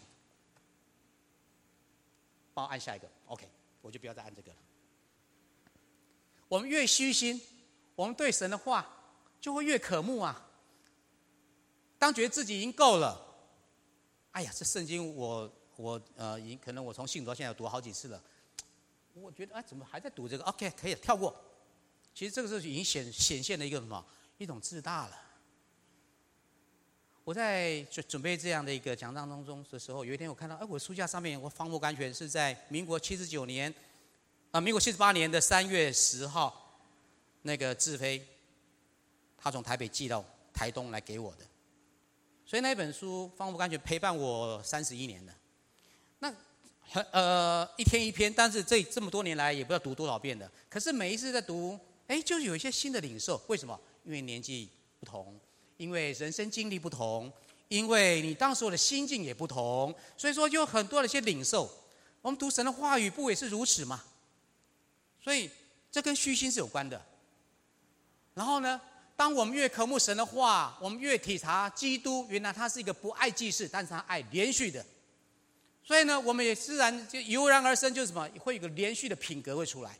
帮我按下一个 ，OK。我就不要再按这个了。我们越虚心，我们对神的话就会越渴慕啊。当觉得自己已经够了，哎呀，这圣经我我呃，已经可能我从信主到现在读好几次了，我觉得啊，怎么还在读这个 ？OK， 可以跳过。其实这个时候已经显显现了一个什么？一种自大了。我在准备这样的一个讲章当中的时候，有一天我看到，哎，我书架上面我方木甘泉是在民国七十九年，啊，民国七十八年的三月十号，那个志飞，他从台北寄到台东来给我的，所以那本书方木甘泉陪伴我三十一年了。那呃一天一篇，但是这这么多年来也不知道读多少遍了。可是每一次在读，哎，就是有一些新的领受。为什么？因为年纪不同。因为人生经历不同，因为你当时的心境也不同，所以说就有很多的一些领受。我们读神的话语不也是如此吗？所以这跟虚心是有关的。然后呢，当我们越渴慕神的话，我们越体察基督原来他是一个不爱记事，但是他爱连续的。所以呢，我们也自然就油然而生，就是什么，会有一个连续的品格会出来。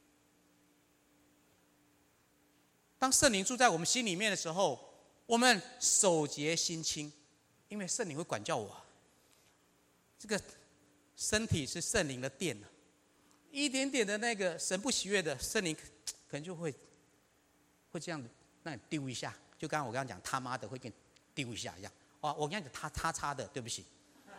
当圣灵住在我们心里面的时候，我们手洁心清，因为圣灵会管教我。这个身体是圣灵的殿，一点点的那个神不喜悦的圣灵，可能就会会这样子，那你丢一下。就刚刚我刚刚讲他妈的会给你丢一下一样。哦，我跟你讲他他叉的，对不起。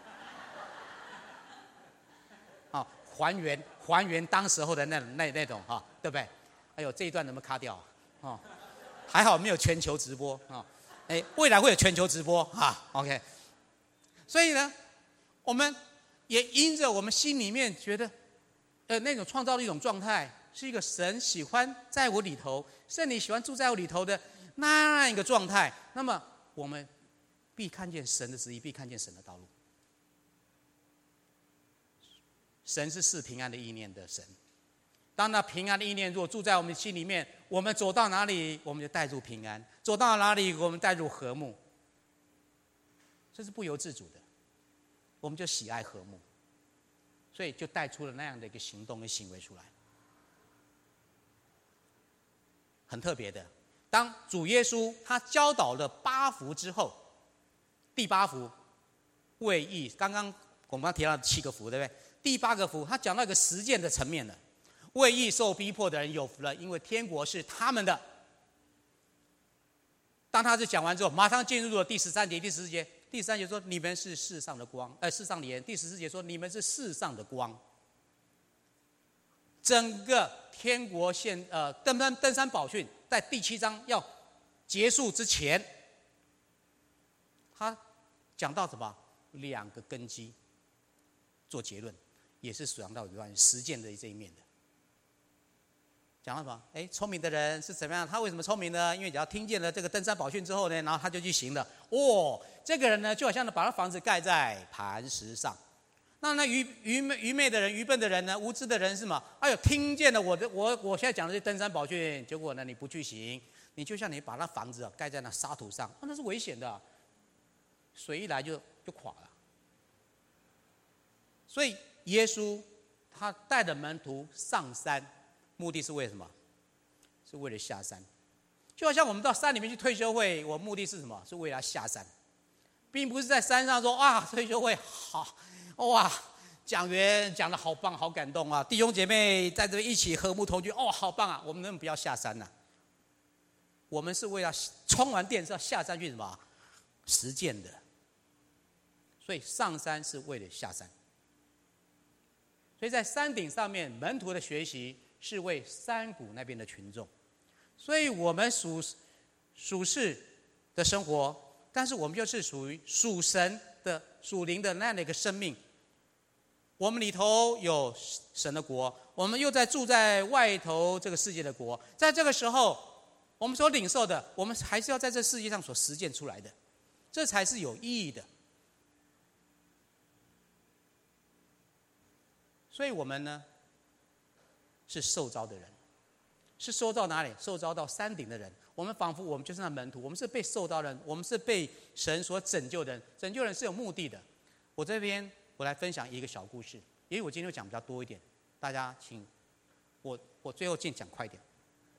哦，还原还原当时候的那那那种哈、哦，对不对？哎呦，这一段能不能卡掉？哦，还好没有全球直播啊。哦哎，未来会有全球直播哈 ，OK。所以呢，我们也因着我们心里面觉得，呃，那种创造的一种状态，是一个神喜欢在我里头，圣灵喜欢住在我里头的那样一个状态。那么我们必看见神的旨意，必看见神的道路。神是赐平安的意念的神。当那平安的意念如果住在我们心里面，我们走到哪里，我们就带入平安；走到哪里，我们带入和睦。这是不由自主的，我们就喜爱和睦，所以就带出了那样的一个行动跟行为出来，很特别的。当主耶稣他教导了八福之后，第八福为义，刚刚我们刚提到七个福，对不对？第八个福，他讲到一个实践的层面了。为义受逼迫的人有福了，因为天国是他们的。当他这讲完之后，马上进入了第十三节、第十四节。第十三节说：“你们是世上的光，呃，世上的盐。”第十四节说：“你们是世上的光。”整个天国现呃登山登山宝训在第七章要结束之前，他讲到什么？两个根基做结论，也是讲到有关实践的这一面的。讲到什么？哎，聪明的人是怎么样？他为什么聪明呢？因为只要听见了这个登山宝训之后呢，然后他就去行了。哦，这个人呢，就好像把他房子盖在磐石上。那那愚愚昧愚昧的人、愚笨的人呢，无知的人是什么？哎呦，听见了我的我我现在讲的这登山宝训，结果呢你不去行，你就像你把那房子、啊、盖在那沙土上，那是危险的、啊，水一来就就垮了。所以耶稣他带着门徒上山。目的是为了什么？是为了下山。 就好像我们到山里面去退休会，我目的是什么？是为了下山，并不是在山上说啊退休会好哇，讲员讲的好棒好感动啊，弟兄姐妹在这一起和睦同居哦好棒啊，我们能不能不要下山呢、啊？我们是为了充完电是要下山去什么实践的，所以上山是为了下山。所以在山顶上面，门徒的学习是为山谷那边的群众。所以我们属属世的生活，但是我们就是属于属神的属灵的那样的一个生命。我们里头有神的国，我们又在住在外头这个世界的国。在这个时候，我们所领受的，我们还是要在这世界上所实践出来的，这才是有意义的。所以我们呢，是受召的人，是受召哪里？受召到山顶的人。我们仿佛我们就是那门徒，我们是被受召的人，我们是被神所拯救的人。拯救人是有目的的。我这边我来分享一个小故事，因为我今天会讲比较多一点，大家请我我最后尽讲快一点。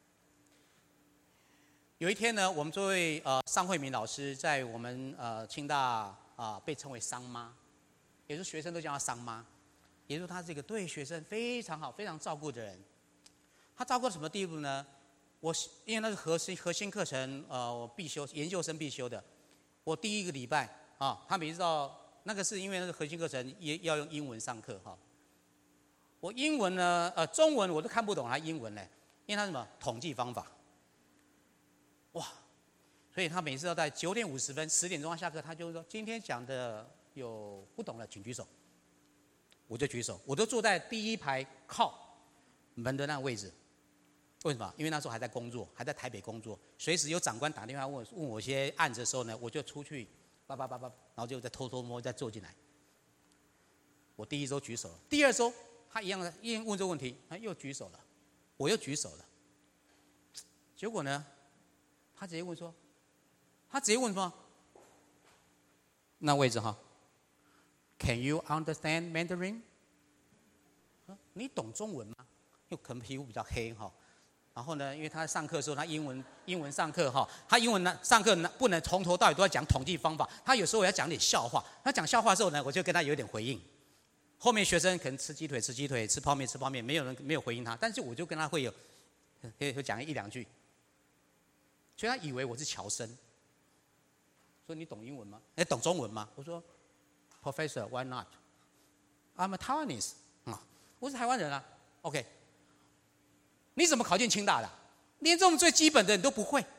有一天呢，我们这位呃尚慧敏老师在我们呃清大啊、呃、被称为桑妈，也就是学生都叫她桑妈。也就是他是一个对学生非常好、非常照顾的人。他照顾到什么地步呢？我因为那是核心核心课程，呃，我必修研究生必修的。我第一个礼拜啊，他每次到那个是因为那个核心课程也要用英文上课哈。我英文呢，呃，中文我都看不懂他英文呢，因为他什么统计方法。哇！所以他每次要在九点五十分、十点钟下课，他就说：“今天讲的有不懂的，请举手。”我就举手，我都坐在第一排靠门的那个位置。为什么？因为那时候还在工作，还在台北工作，随时有长官打电话问我问我一些案子的时候呢，我就出去叭叭叭叭，然后就再偷偷摸再坐进来。我第一周举手了，第二周他一样的，一样问这个问题，他又举手了，我又举手了。结果呢，他直接问说，他直接问说，那位置哈。Can you understand Mandarin？ 你懂中文吗？因为可能皮肤比较黑哈。然后呢，因为他上课的时候，他英文英文上课哈，他英文呢上课呢不能从头到尾都要讲统计方法，他有时候要讲点笑话。他讲笑话的时候呢，我就跟他有点回应。后面学生可能吃鸡腿吃鸡腿，吃泡面吃泡面，没有人没有回应他，但是我就跟他会有会会讲一两句。所以他以为我是侨生，说你懂英文吗？哎，懂中文吗？我说。Professor, why not? I'm a Taiwanese. 啊，我是台湾人啊。OK， 你怎么考进清大的？连这种最基本的你都不会。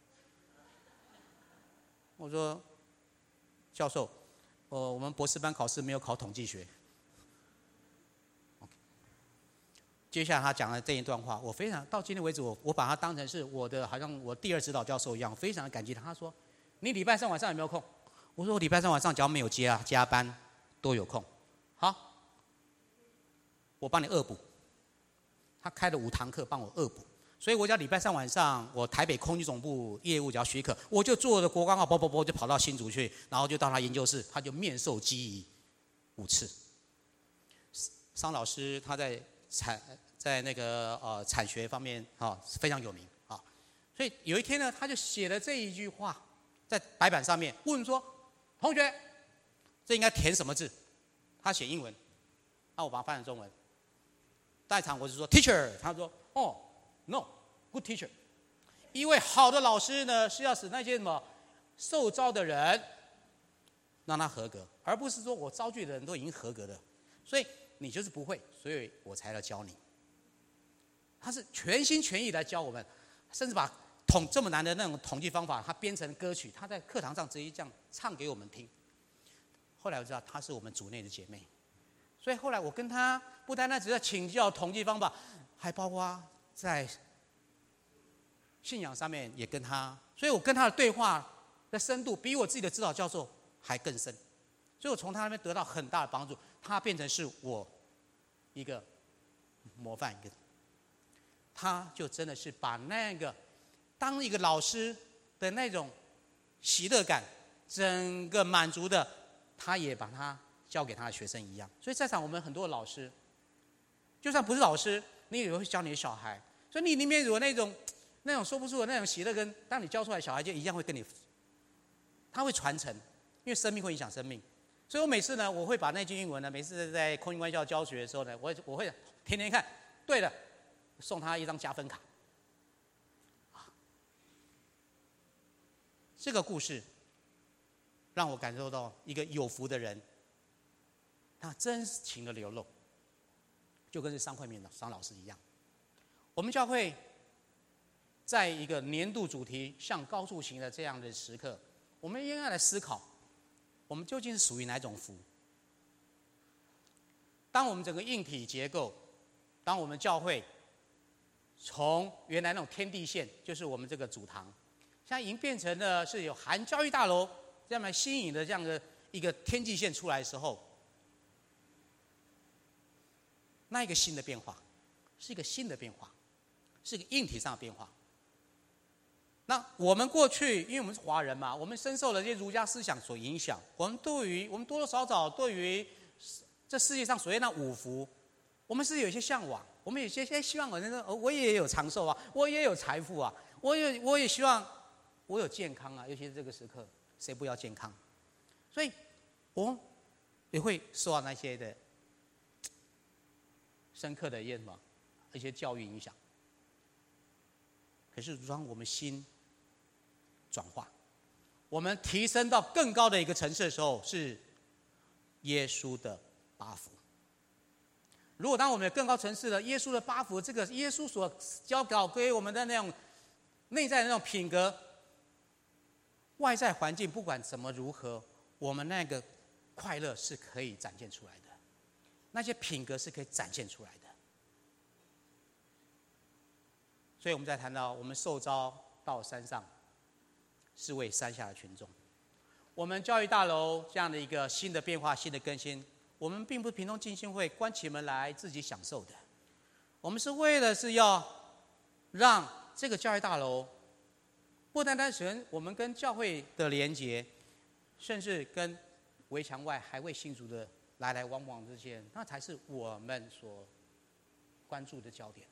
我说，教授，呃，我们博士班考试没有考统计学。OK， 接下来他讲的这一段话，我非常到今天为止，我我把他当成是我的，好像我第二指导教授一样，非常的感激他。他说，你礼拜三晚上有没有空？我说我礼拜三晚上只要没有接啊加班都有空，好，我帮你恶补。他开了五堂课帮我恶补，所以我只要礼拜三晚上我台北空军总部业务只要许可，我就坐着国光号啵啵啵就跑到新竹去，然后就到他研究室，他就面授机宜五次。桑老师他在产在那个呃产学方面啊非常有名啊，所以有一天呢，他就写了这一句话在白板上面，问说。同学，这应该填什么字？他写英文，那我把它翻成中文。在场我就说 teacher， 他说哦 no，good teacher。一位好的老师呢，是要使那些什么受招的人让他合格，而不是说我招聚的人都已经合格了，所以你就是不会，所以我才来教你。他是全心全意来教我们，甚至把统这么难的那种统计方法，他编成歌曲，他在课堂上直接这样唱给我们听。后来我知道她是我们组内的姐妹，所以后来我跟她不单单只是请教统计方法，还包括在信仰上面也跟她，所以我跟她的对话的深度比我自己的指导教授还更深，所以我从她那边得到很大的帮助，她变成是我一个模范，一个，她就真的是把那个当一个老师的那种喜乐感，整个满足的，他也把它教给他的学生一样。所以在场我们很多老师，就算不是老师，你也会教你的小孩。所以你里面有那种那种说不出的那种喜乐，跟当你教出来，小孩就一样会跟你，他会传承，因为生命会影响生命。所以我每次呢，我会把那句英文呢，每次在空中官校教学的时候呢，我我会天天看。对了，送他一张加分卡。这个故事让我感受到一个有福的人，他真情的流露，就跟这商会面的商老师一样。我们教会在一个年度主题向高处行的这样的时刻，我们应该来思考，我们究竟是属于哪种福？当我们整个硬体结构，当我们教会从原来那种天地线，就是我们这个主堂，现在已经变成了是有含教育大楼这样来新颖的这样的一个天际线出来的时候，那一个新的变化，是一个新的变化，是一个硬体上的变化。那我们过去，因为我们是华人嘛，我们深受了这些儒家思想所影响，我们对于我们多多少少对于这世界上所谓那五福，我们是有一些向往，我们有些些希望，我说我也有长寿啊，我也有财富啊，我也我也希望我有健康啊，尤其是这个时刻，谁不要健康？所以，我也会受到那些的深刻的一些什么一些教育影响。可是，当我们心转化，我们提升到更高的一个层次的时候，是耶稣的八福。如果当我们有更高层次的耶稣的八福，这个耶稣所教导给我们的那种内在的那种品格，外在环境不管怎么如何，我们那个快乐是可以展现出来的，那些品格是可以展现出来的。所以我们在谈到我们受召到山上，是为山下的群众。我们教育大楼这样的一个新的变化、新的更新，我们并不是屏东浸信会关起门来自己享受的，我们是为了是要让这个教育大楼不单单是我们跟教会的连结，甚至跟围墙外还未信主的来来往往这些，那才是我们所关注的焦点。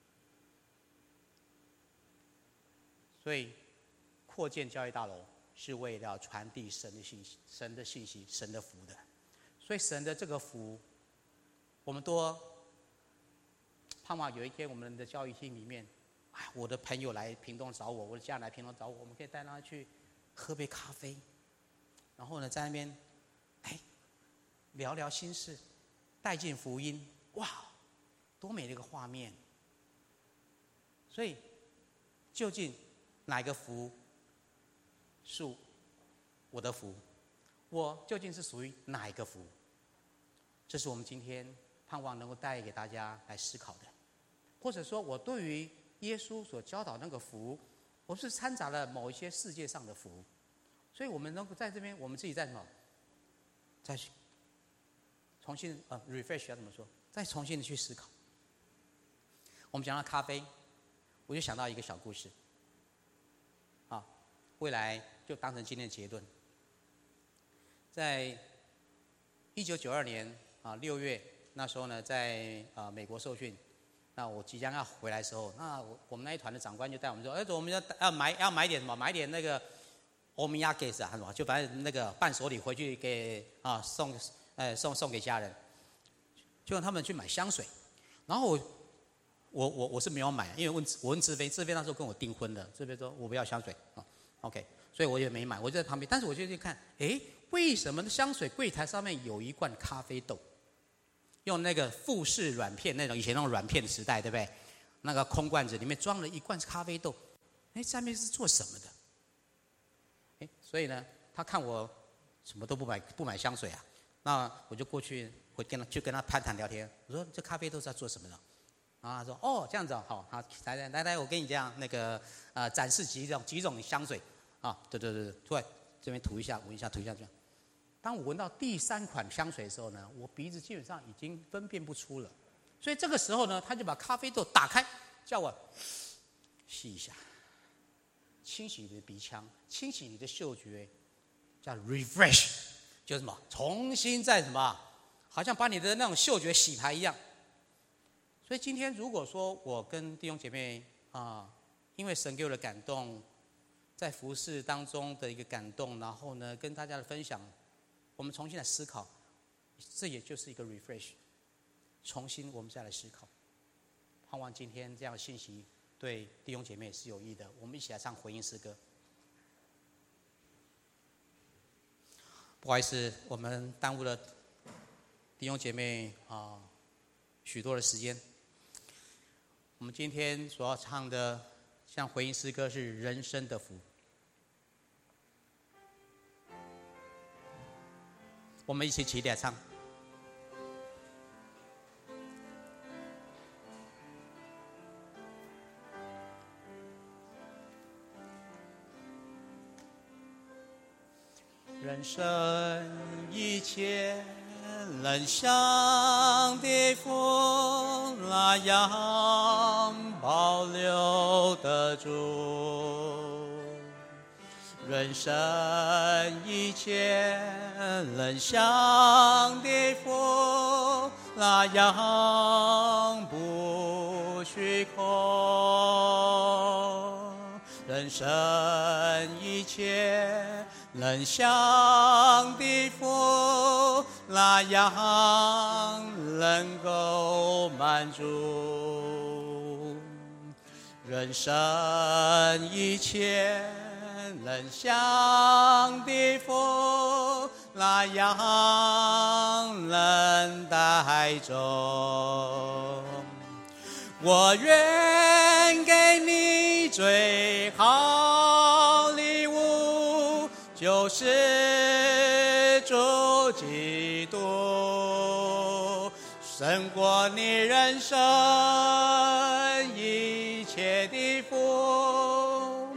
所以，扩建教育大楼是为了传递神的信息、神的信息、神的福的。所以，神的这个福，我们多盼望有一天我们的教育厅里面，哎，我的朋友来屏东找我，我的家人来屏东找我，我们可以带他去喝杯咖啡，然后呢，在那边，哎，聊聊心事，带进福音，哇，多美的一个画面！所以，究竟哪个福是我的福？我究竟是属于哪一个福？这是我们今天盼望能够带给大家来思考的。或者说，我对于耶稣所教导那个福，我是掺杂了某一些世界上的福，所以我们能够在这边，我们自己在什么？再重新呃 refresh 要怎么说？再重新的去思考。我们讲到咖啡，我就想到一个小故事。啊，未来就当成今天的结论。在一九九二年啊六月那时候呢，在啊美国受训，那我即将要回来的时候，那我我们那一团的长官就带我们说，哎，我们要要买要买点什么，买点那个欧米亚给啊什么，就反正那个伴手礼回去给啊送，呃送送给家人，就让他们去买香水，然后我我我我是没有买，因为问我问志飞，志飞那时候跟我订婚的，志飞说我不要香水啊 ，OK， 所以我也没买，我就在旁边，但是我就去看，哎，为什么香水柜台上面有一罐咖啡豆？用那个富士软片那种以前那种软片的时代，对不对？那个空罐子里面装了一罐咖啡豆，哎，上面是做什么的？哎，所以呢，他看我什么都不买，不买香水啊，那我就过去，我跟他就跟他攀谈聊天。我说这咖啡豆是要做什么的？然后他说哦这样子哦，好，好，来来来来，我跟你讲那个呃展示几种几种香水啊，对对对对，突然这边涂一下，闻一下，涂一下这样。当我闻到第三款香水的时候呢，我鼻子基本上已经分辨不出了，所以这个时候呢，他就把咖啡豆打开，叫我吸一下，清洗你的鼻腔，清洗你的嗅觉，叫 refresh， 就是什么，重新再什么，好像把你的那种嗅觉洗牌一样。所以今天如果说我跟弟兄姐妹啊因为神给我的感动，在服事当中的一个感动，然后呢，跟大家的分享，我们重新来思考，这也就是一个 refresh， 重新我们再来思考。盼望今天这样的信息对弟兄姐妹是有益的。我们一起来唱回应诗歌。不好意思，我们耽误了弟兄姐妹啊许多的时间。我们今天所要唱的像回应诗歌是人生的福。我们一起起来唱。人生一切能像的风那样保留得住，人生一切能像的风那样不虚空，人生一切能像的风那样能够满足，人生一切能像的风那样能带走。我愿给你最好礼物，就是主基督，胜过你人生一切的福，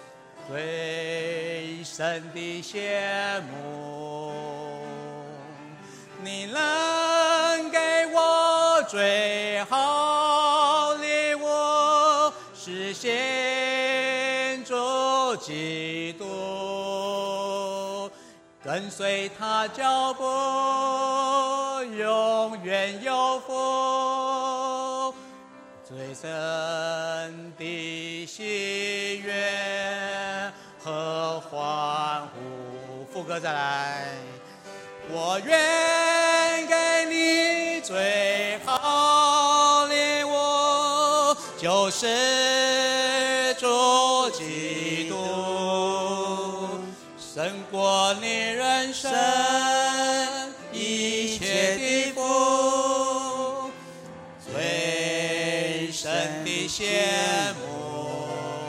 最深的羡慕。你能给我最好礼物，实现主基督，跟随他脚步，永远有福，最深的喜悦和欢呼。副歌再来。我愿给你最好礼物，就是主基督，胜过你人生一切的福，最深的羡慕。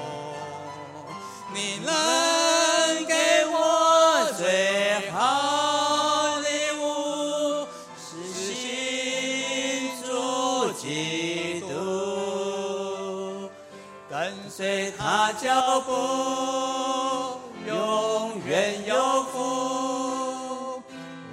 你能给我最好礼物，是信主基督，跟随他脚步，永远有福，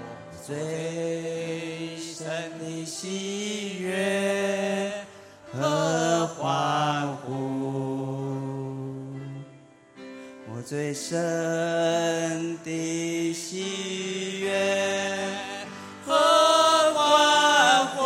最深的喜悦和欢呼，我最深的喜悦和欢呼。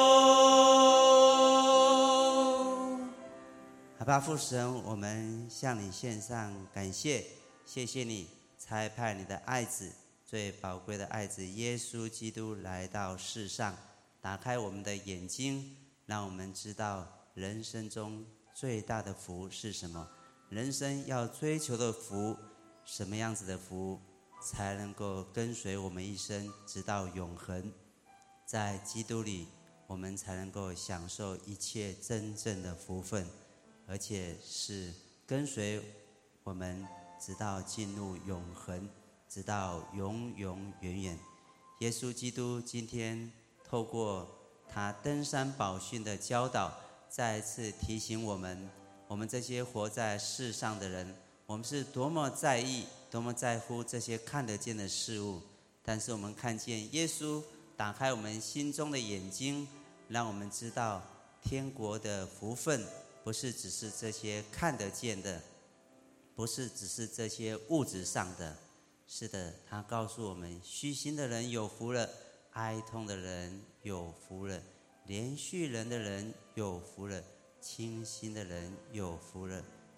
阿爸父神，我们向你献上感谢，谢谢你差派你的爱子，最宝贵的爱子耶稣基督来到世上，打开我们的眼睛，让我们知道人生中最大的福是什么，人生要追求的福，什么样子的福才能够跟随我们一生直到永恒。在基督里，我们才能够享受一切真正的福分，而且是跟随我们直到进入永恒，直到永永远远。耶稣基督今天透过他登山宝训的教导，再一次提醒我们，我们这些活在世上的人，我们是多么在意，多么在乎这些看得见的事物，但是我们看见耶稣打开我们心中的眼睛，让我们知道天国的福分不是只是这些看得见的，不是只是这些物质上的。是的，他告诉我们，虚心的人有福了，哀痛的人有福了，连续人的人有福了，清心的人有福了，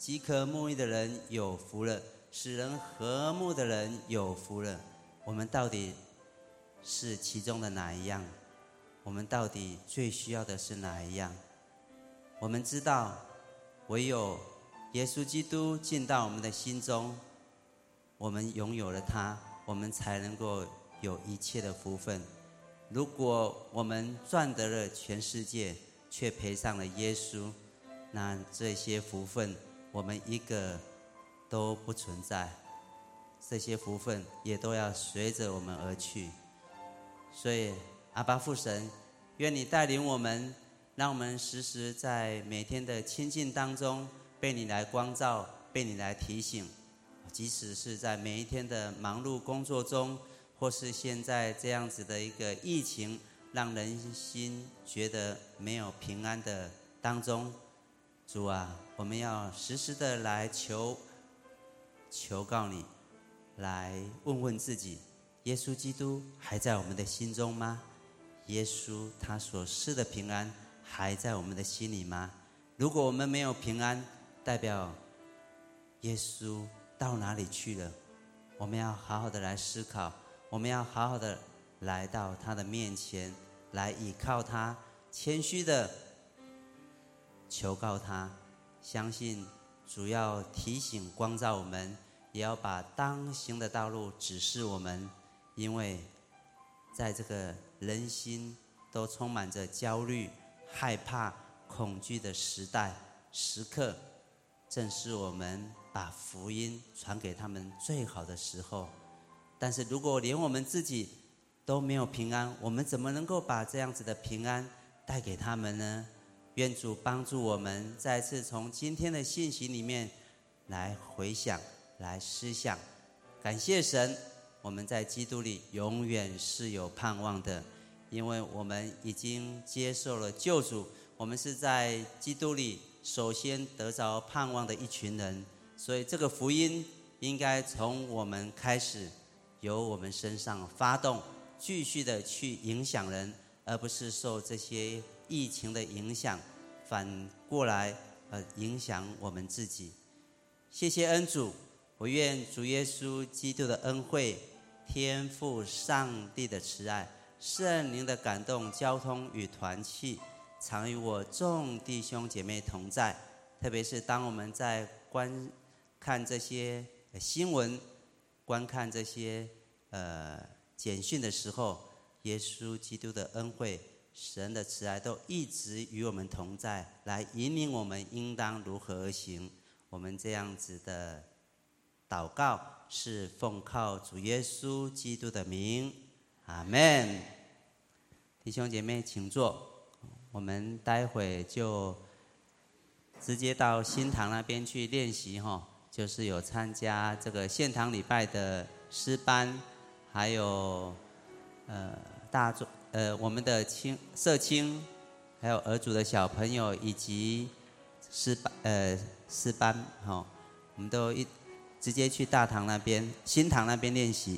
饥渴慕义的人有福了，使人和睦的人有福了。我们到底是其中的哪一样？我们到底最需要的是哪一样？我们知道，唯有耶稣基督进到我们的心中，我们拥有了他，我们才能够有一切的福分。如果我们赚得了全世界，却赔上了耶稣，那这些福分我们一个都不存在，这些福分也都要随着我们而去。所以阿爸父神，愿你带领我们，让我们时时在每天的亲近当中被你来光照，被你来提醒。即使是在每一天的忙碌工作中，或是现在这样子的一个疫情让人心觉得没有平安的当中，主啊，我们要时时的来求求告你，来问问自己，耶稣基督还在我们的心中吗？耶稣他所赐的平安还在我们的心里吗？如果我们没有平安，代表耶稣到哪里去了？我们要好好的来思考，我们要好好的来到他的面前，来倚靠他，谦虚的求告他。相信主要提醒光照我们，也要把当行的道路指示我们。因为在这个人心都充满着焦虑、害怕、恐惧的时代时刻，正是我们把福音传给他们最好的时候。但是如果连我们自己都没有平安，我们怎么能够把这样子的平安带给他们呢？愿主帮助我们再次从今天的信息里面来回想，来思想。感谢神，我们在基督里永远是有盼望的，因为我们已经接受了救主，我们是在基督里首先得着盼望的一群人。所以这个福音应该从我们开始，由我们身上发动，继续的去影响人，而不是受这些疫情的影响，反过来呃影响我们自己。谢谢恩主，我愿主耶稣基督的恩惠、天父上帝的慈爱、圣灵的感动、交通与团契，常与我众弟兄姐妹同在。特别是当我们在观看这些新闻、观看这些呃简讯的时候，耶稣基督的恩惠、神的慈爱都一直与我们同在，来引领我们应当如何而行。我们这样子的祷告是奉靠主耶稣基督的名，阿们。弟兄姐妹请坐，我们待会就直接到新堂那边去练习哈，就是有参加这个献堂礼拜的诗班，还有呃大众呃我们的青社青，还有儿主的小朋友，以及诗班呃诗班哈，我们都一直接去大堂那边新堂那边练习。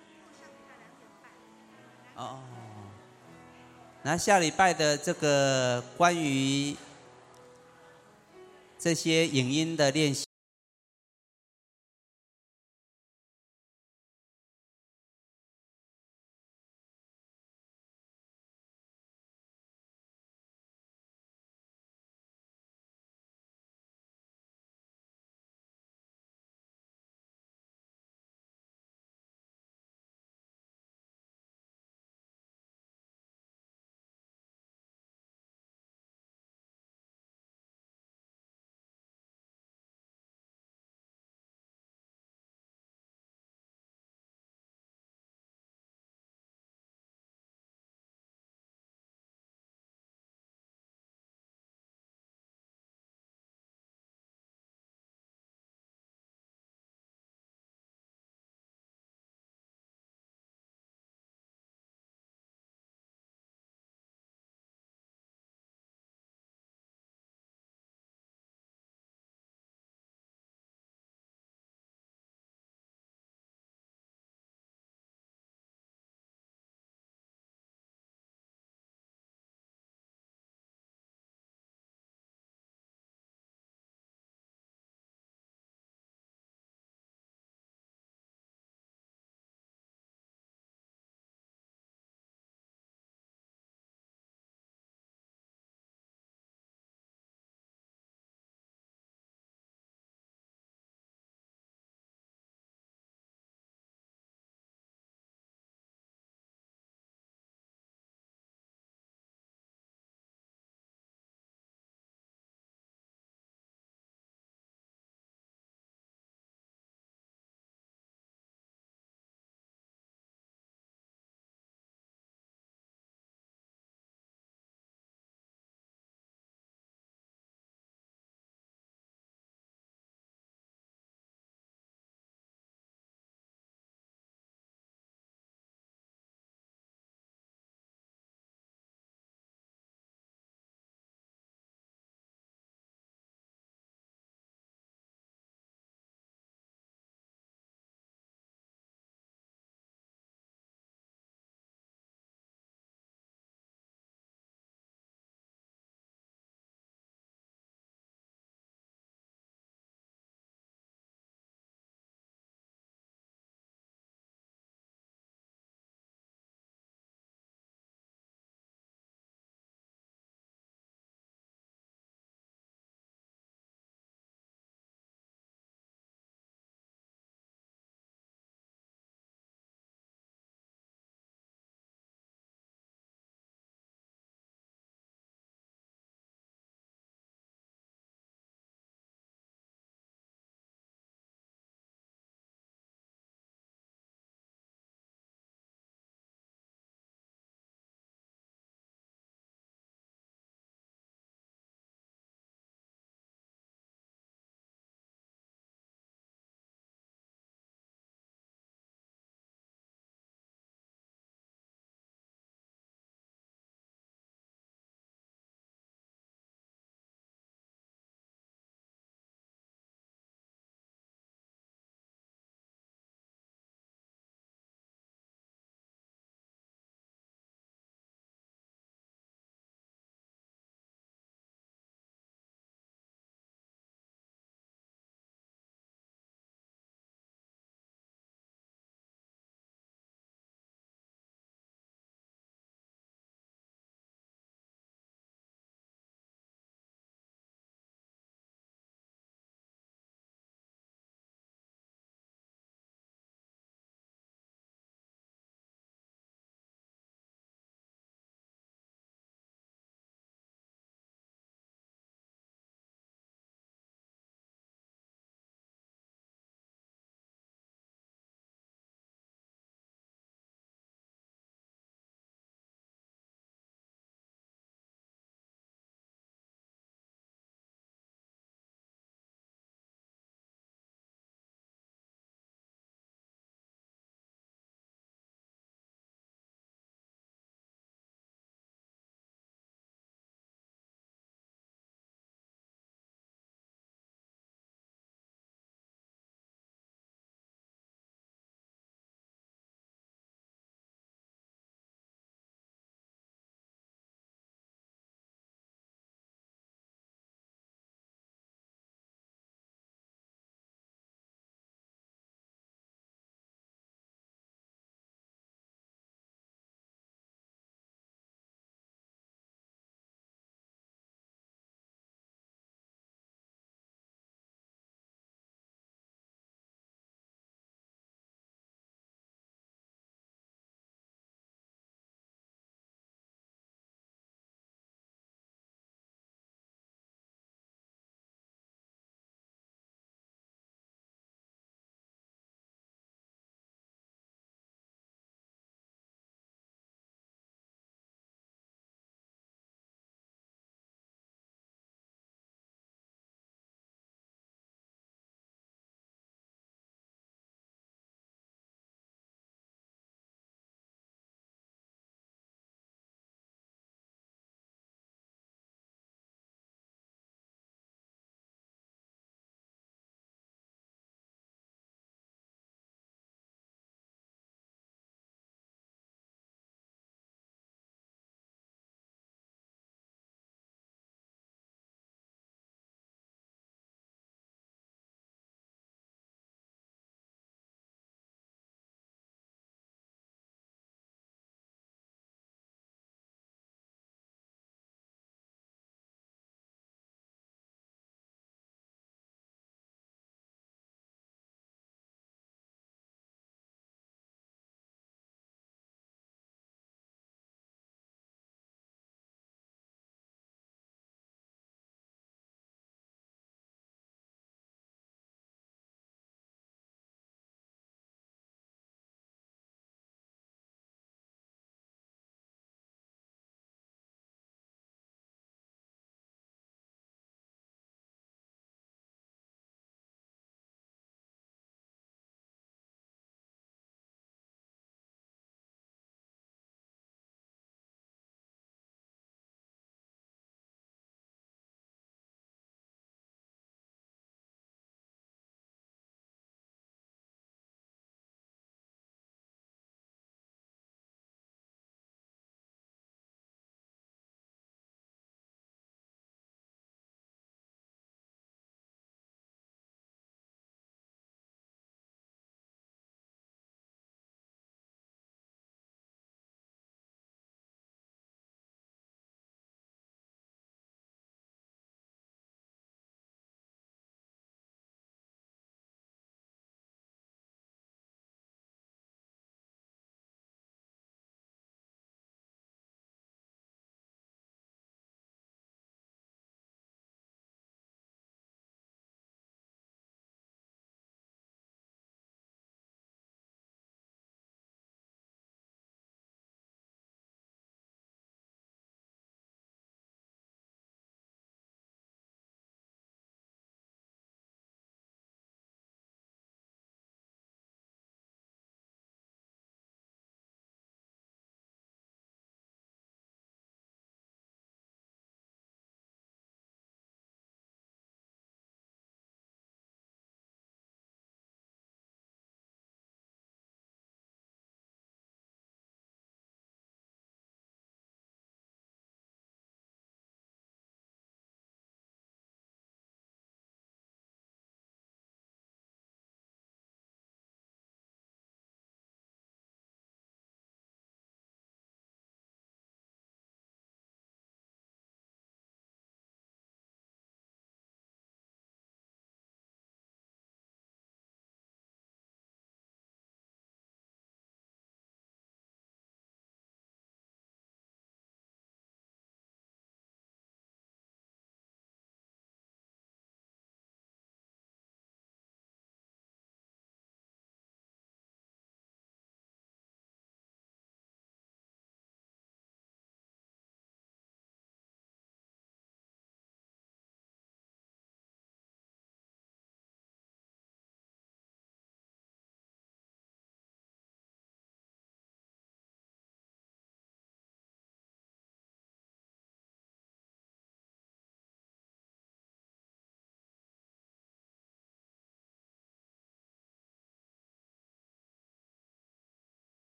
哦，那下礼拜的这个关于这些影音的练习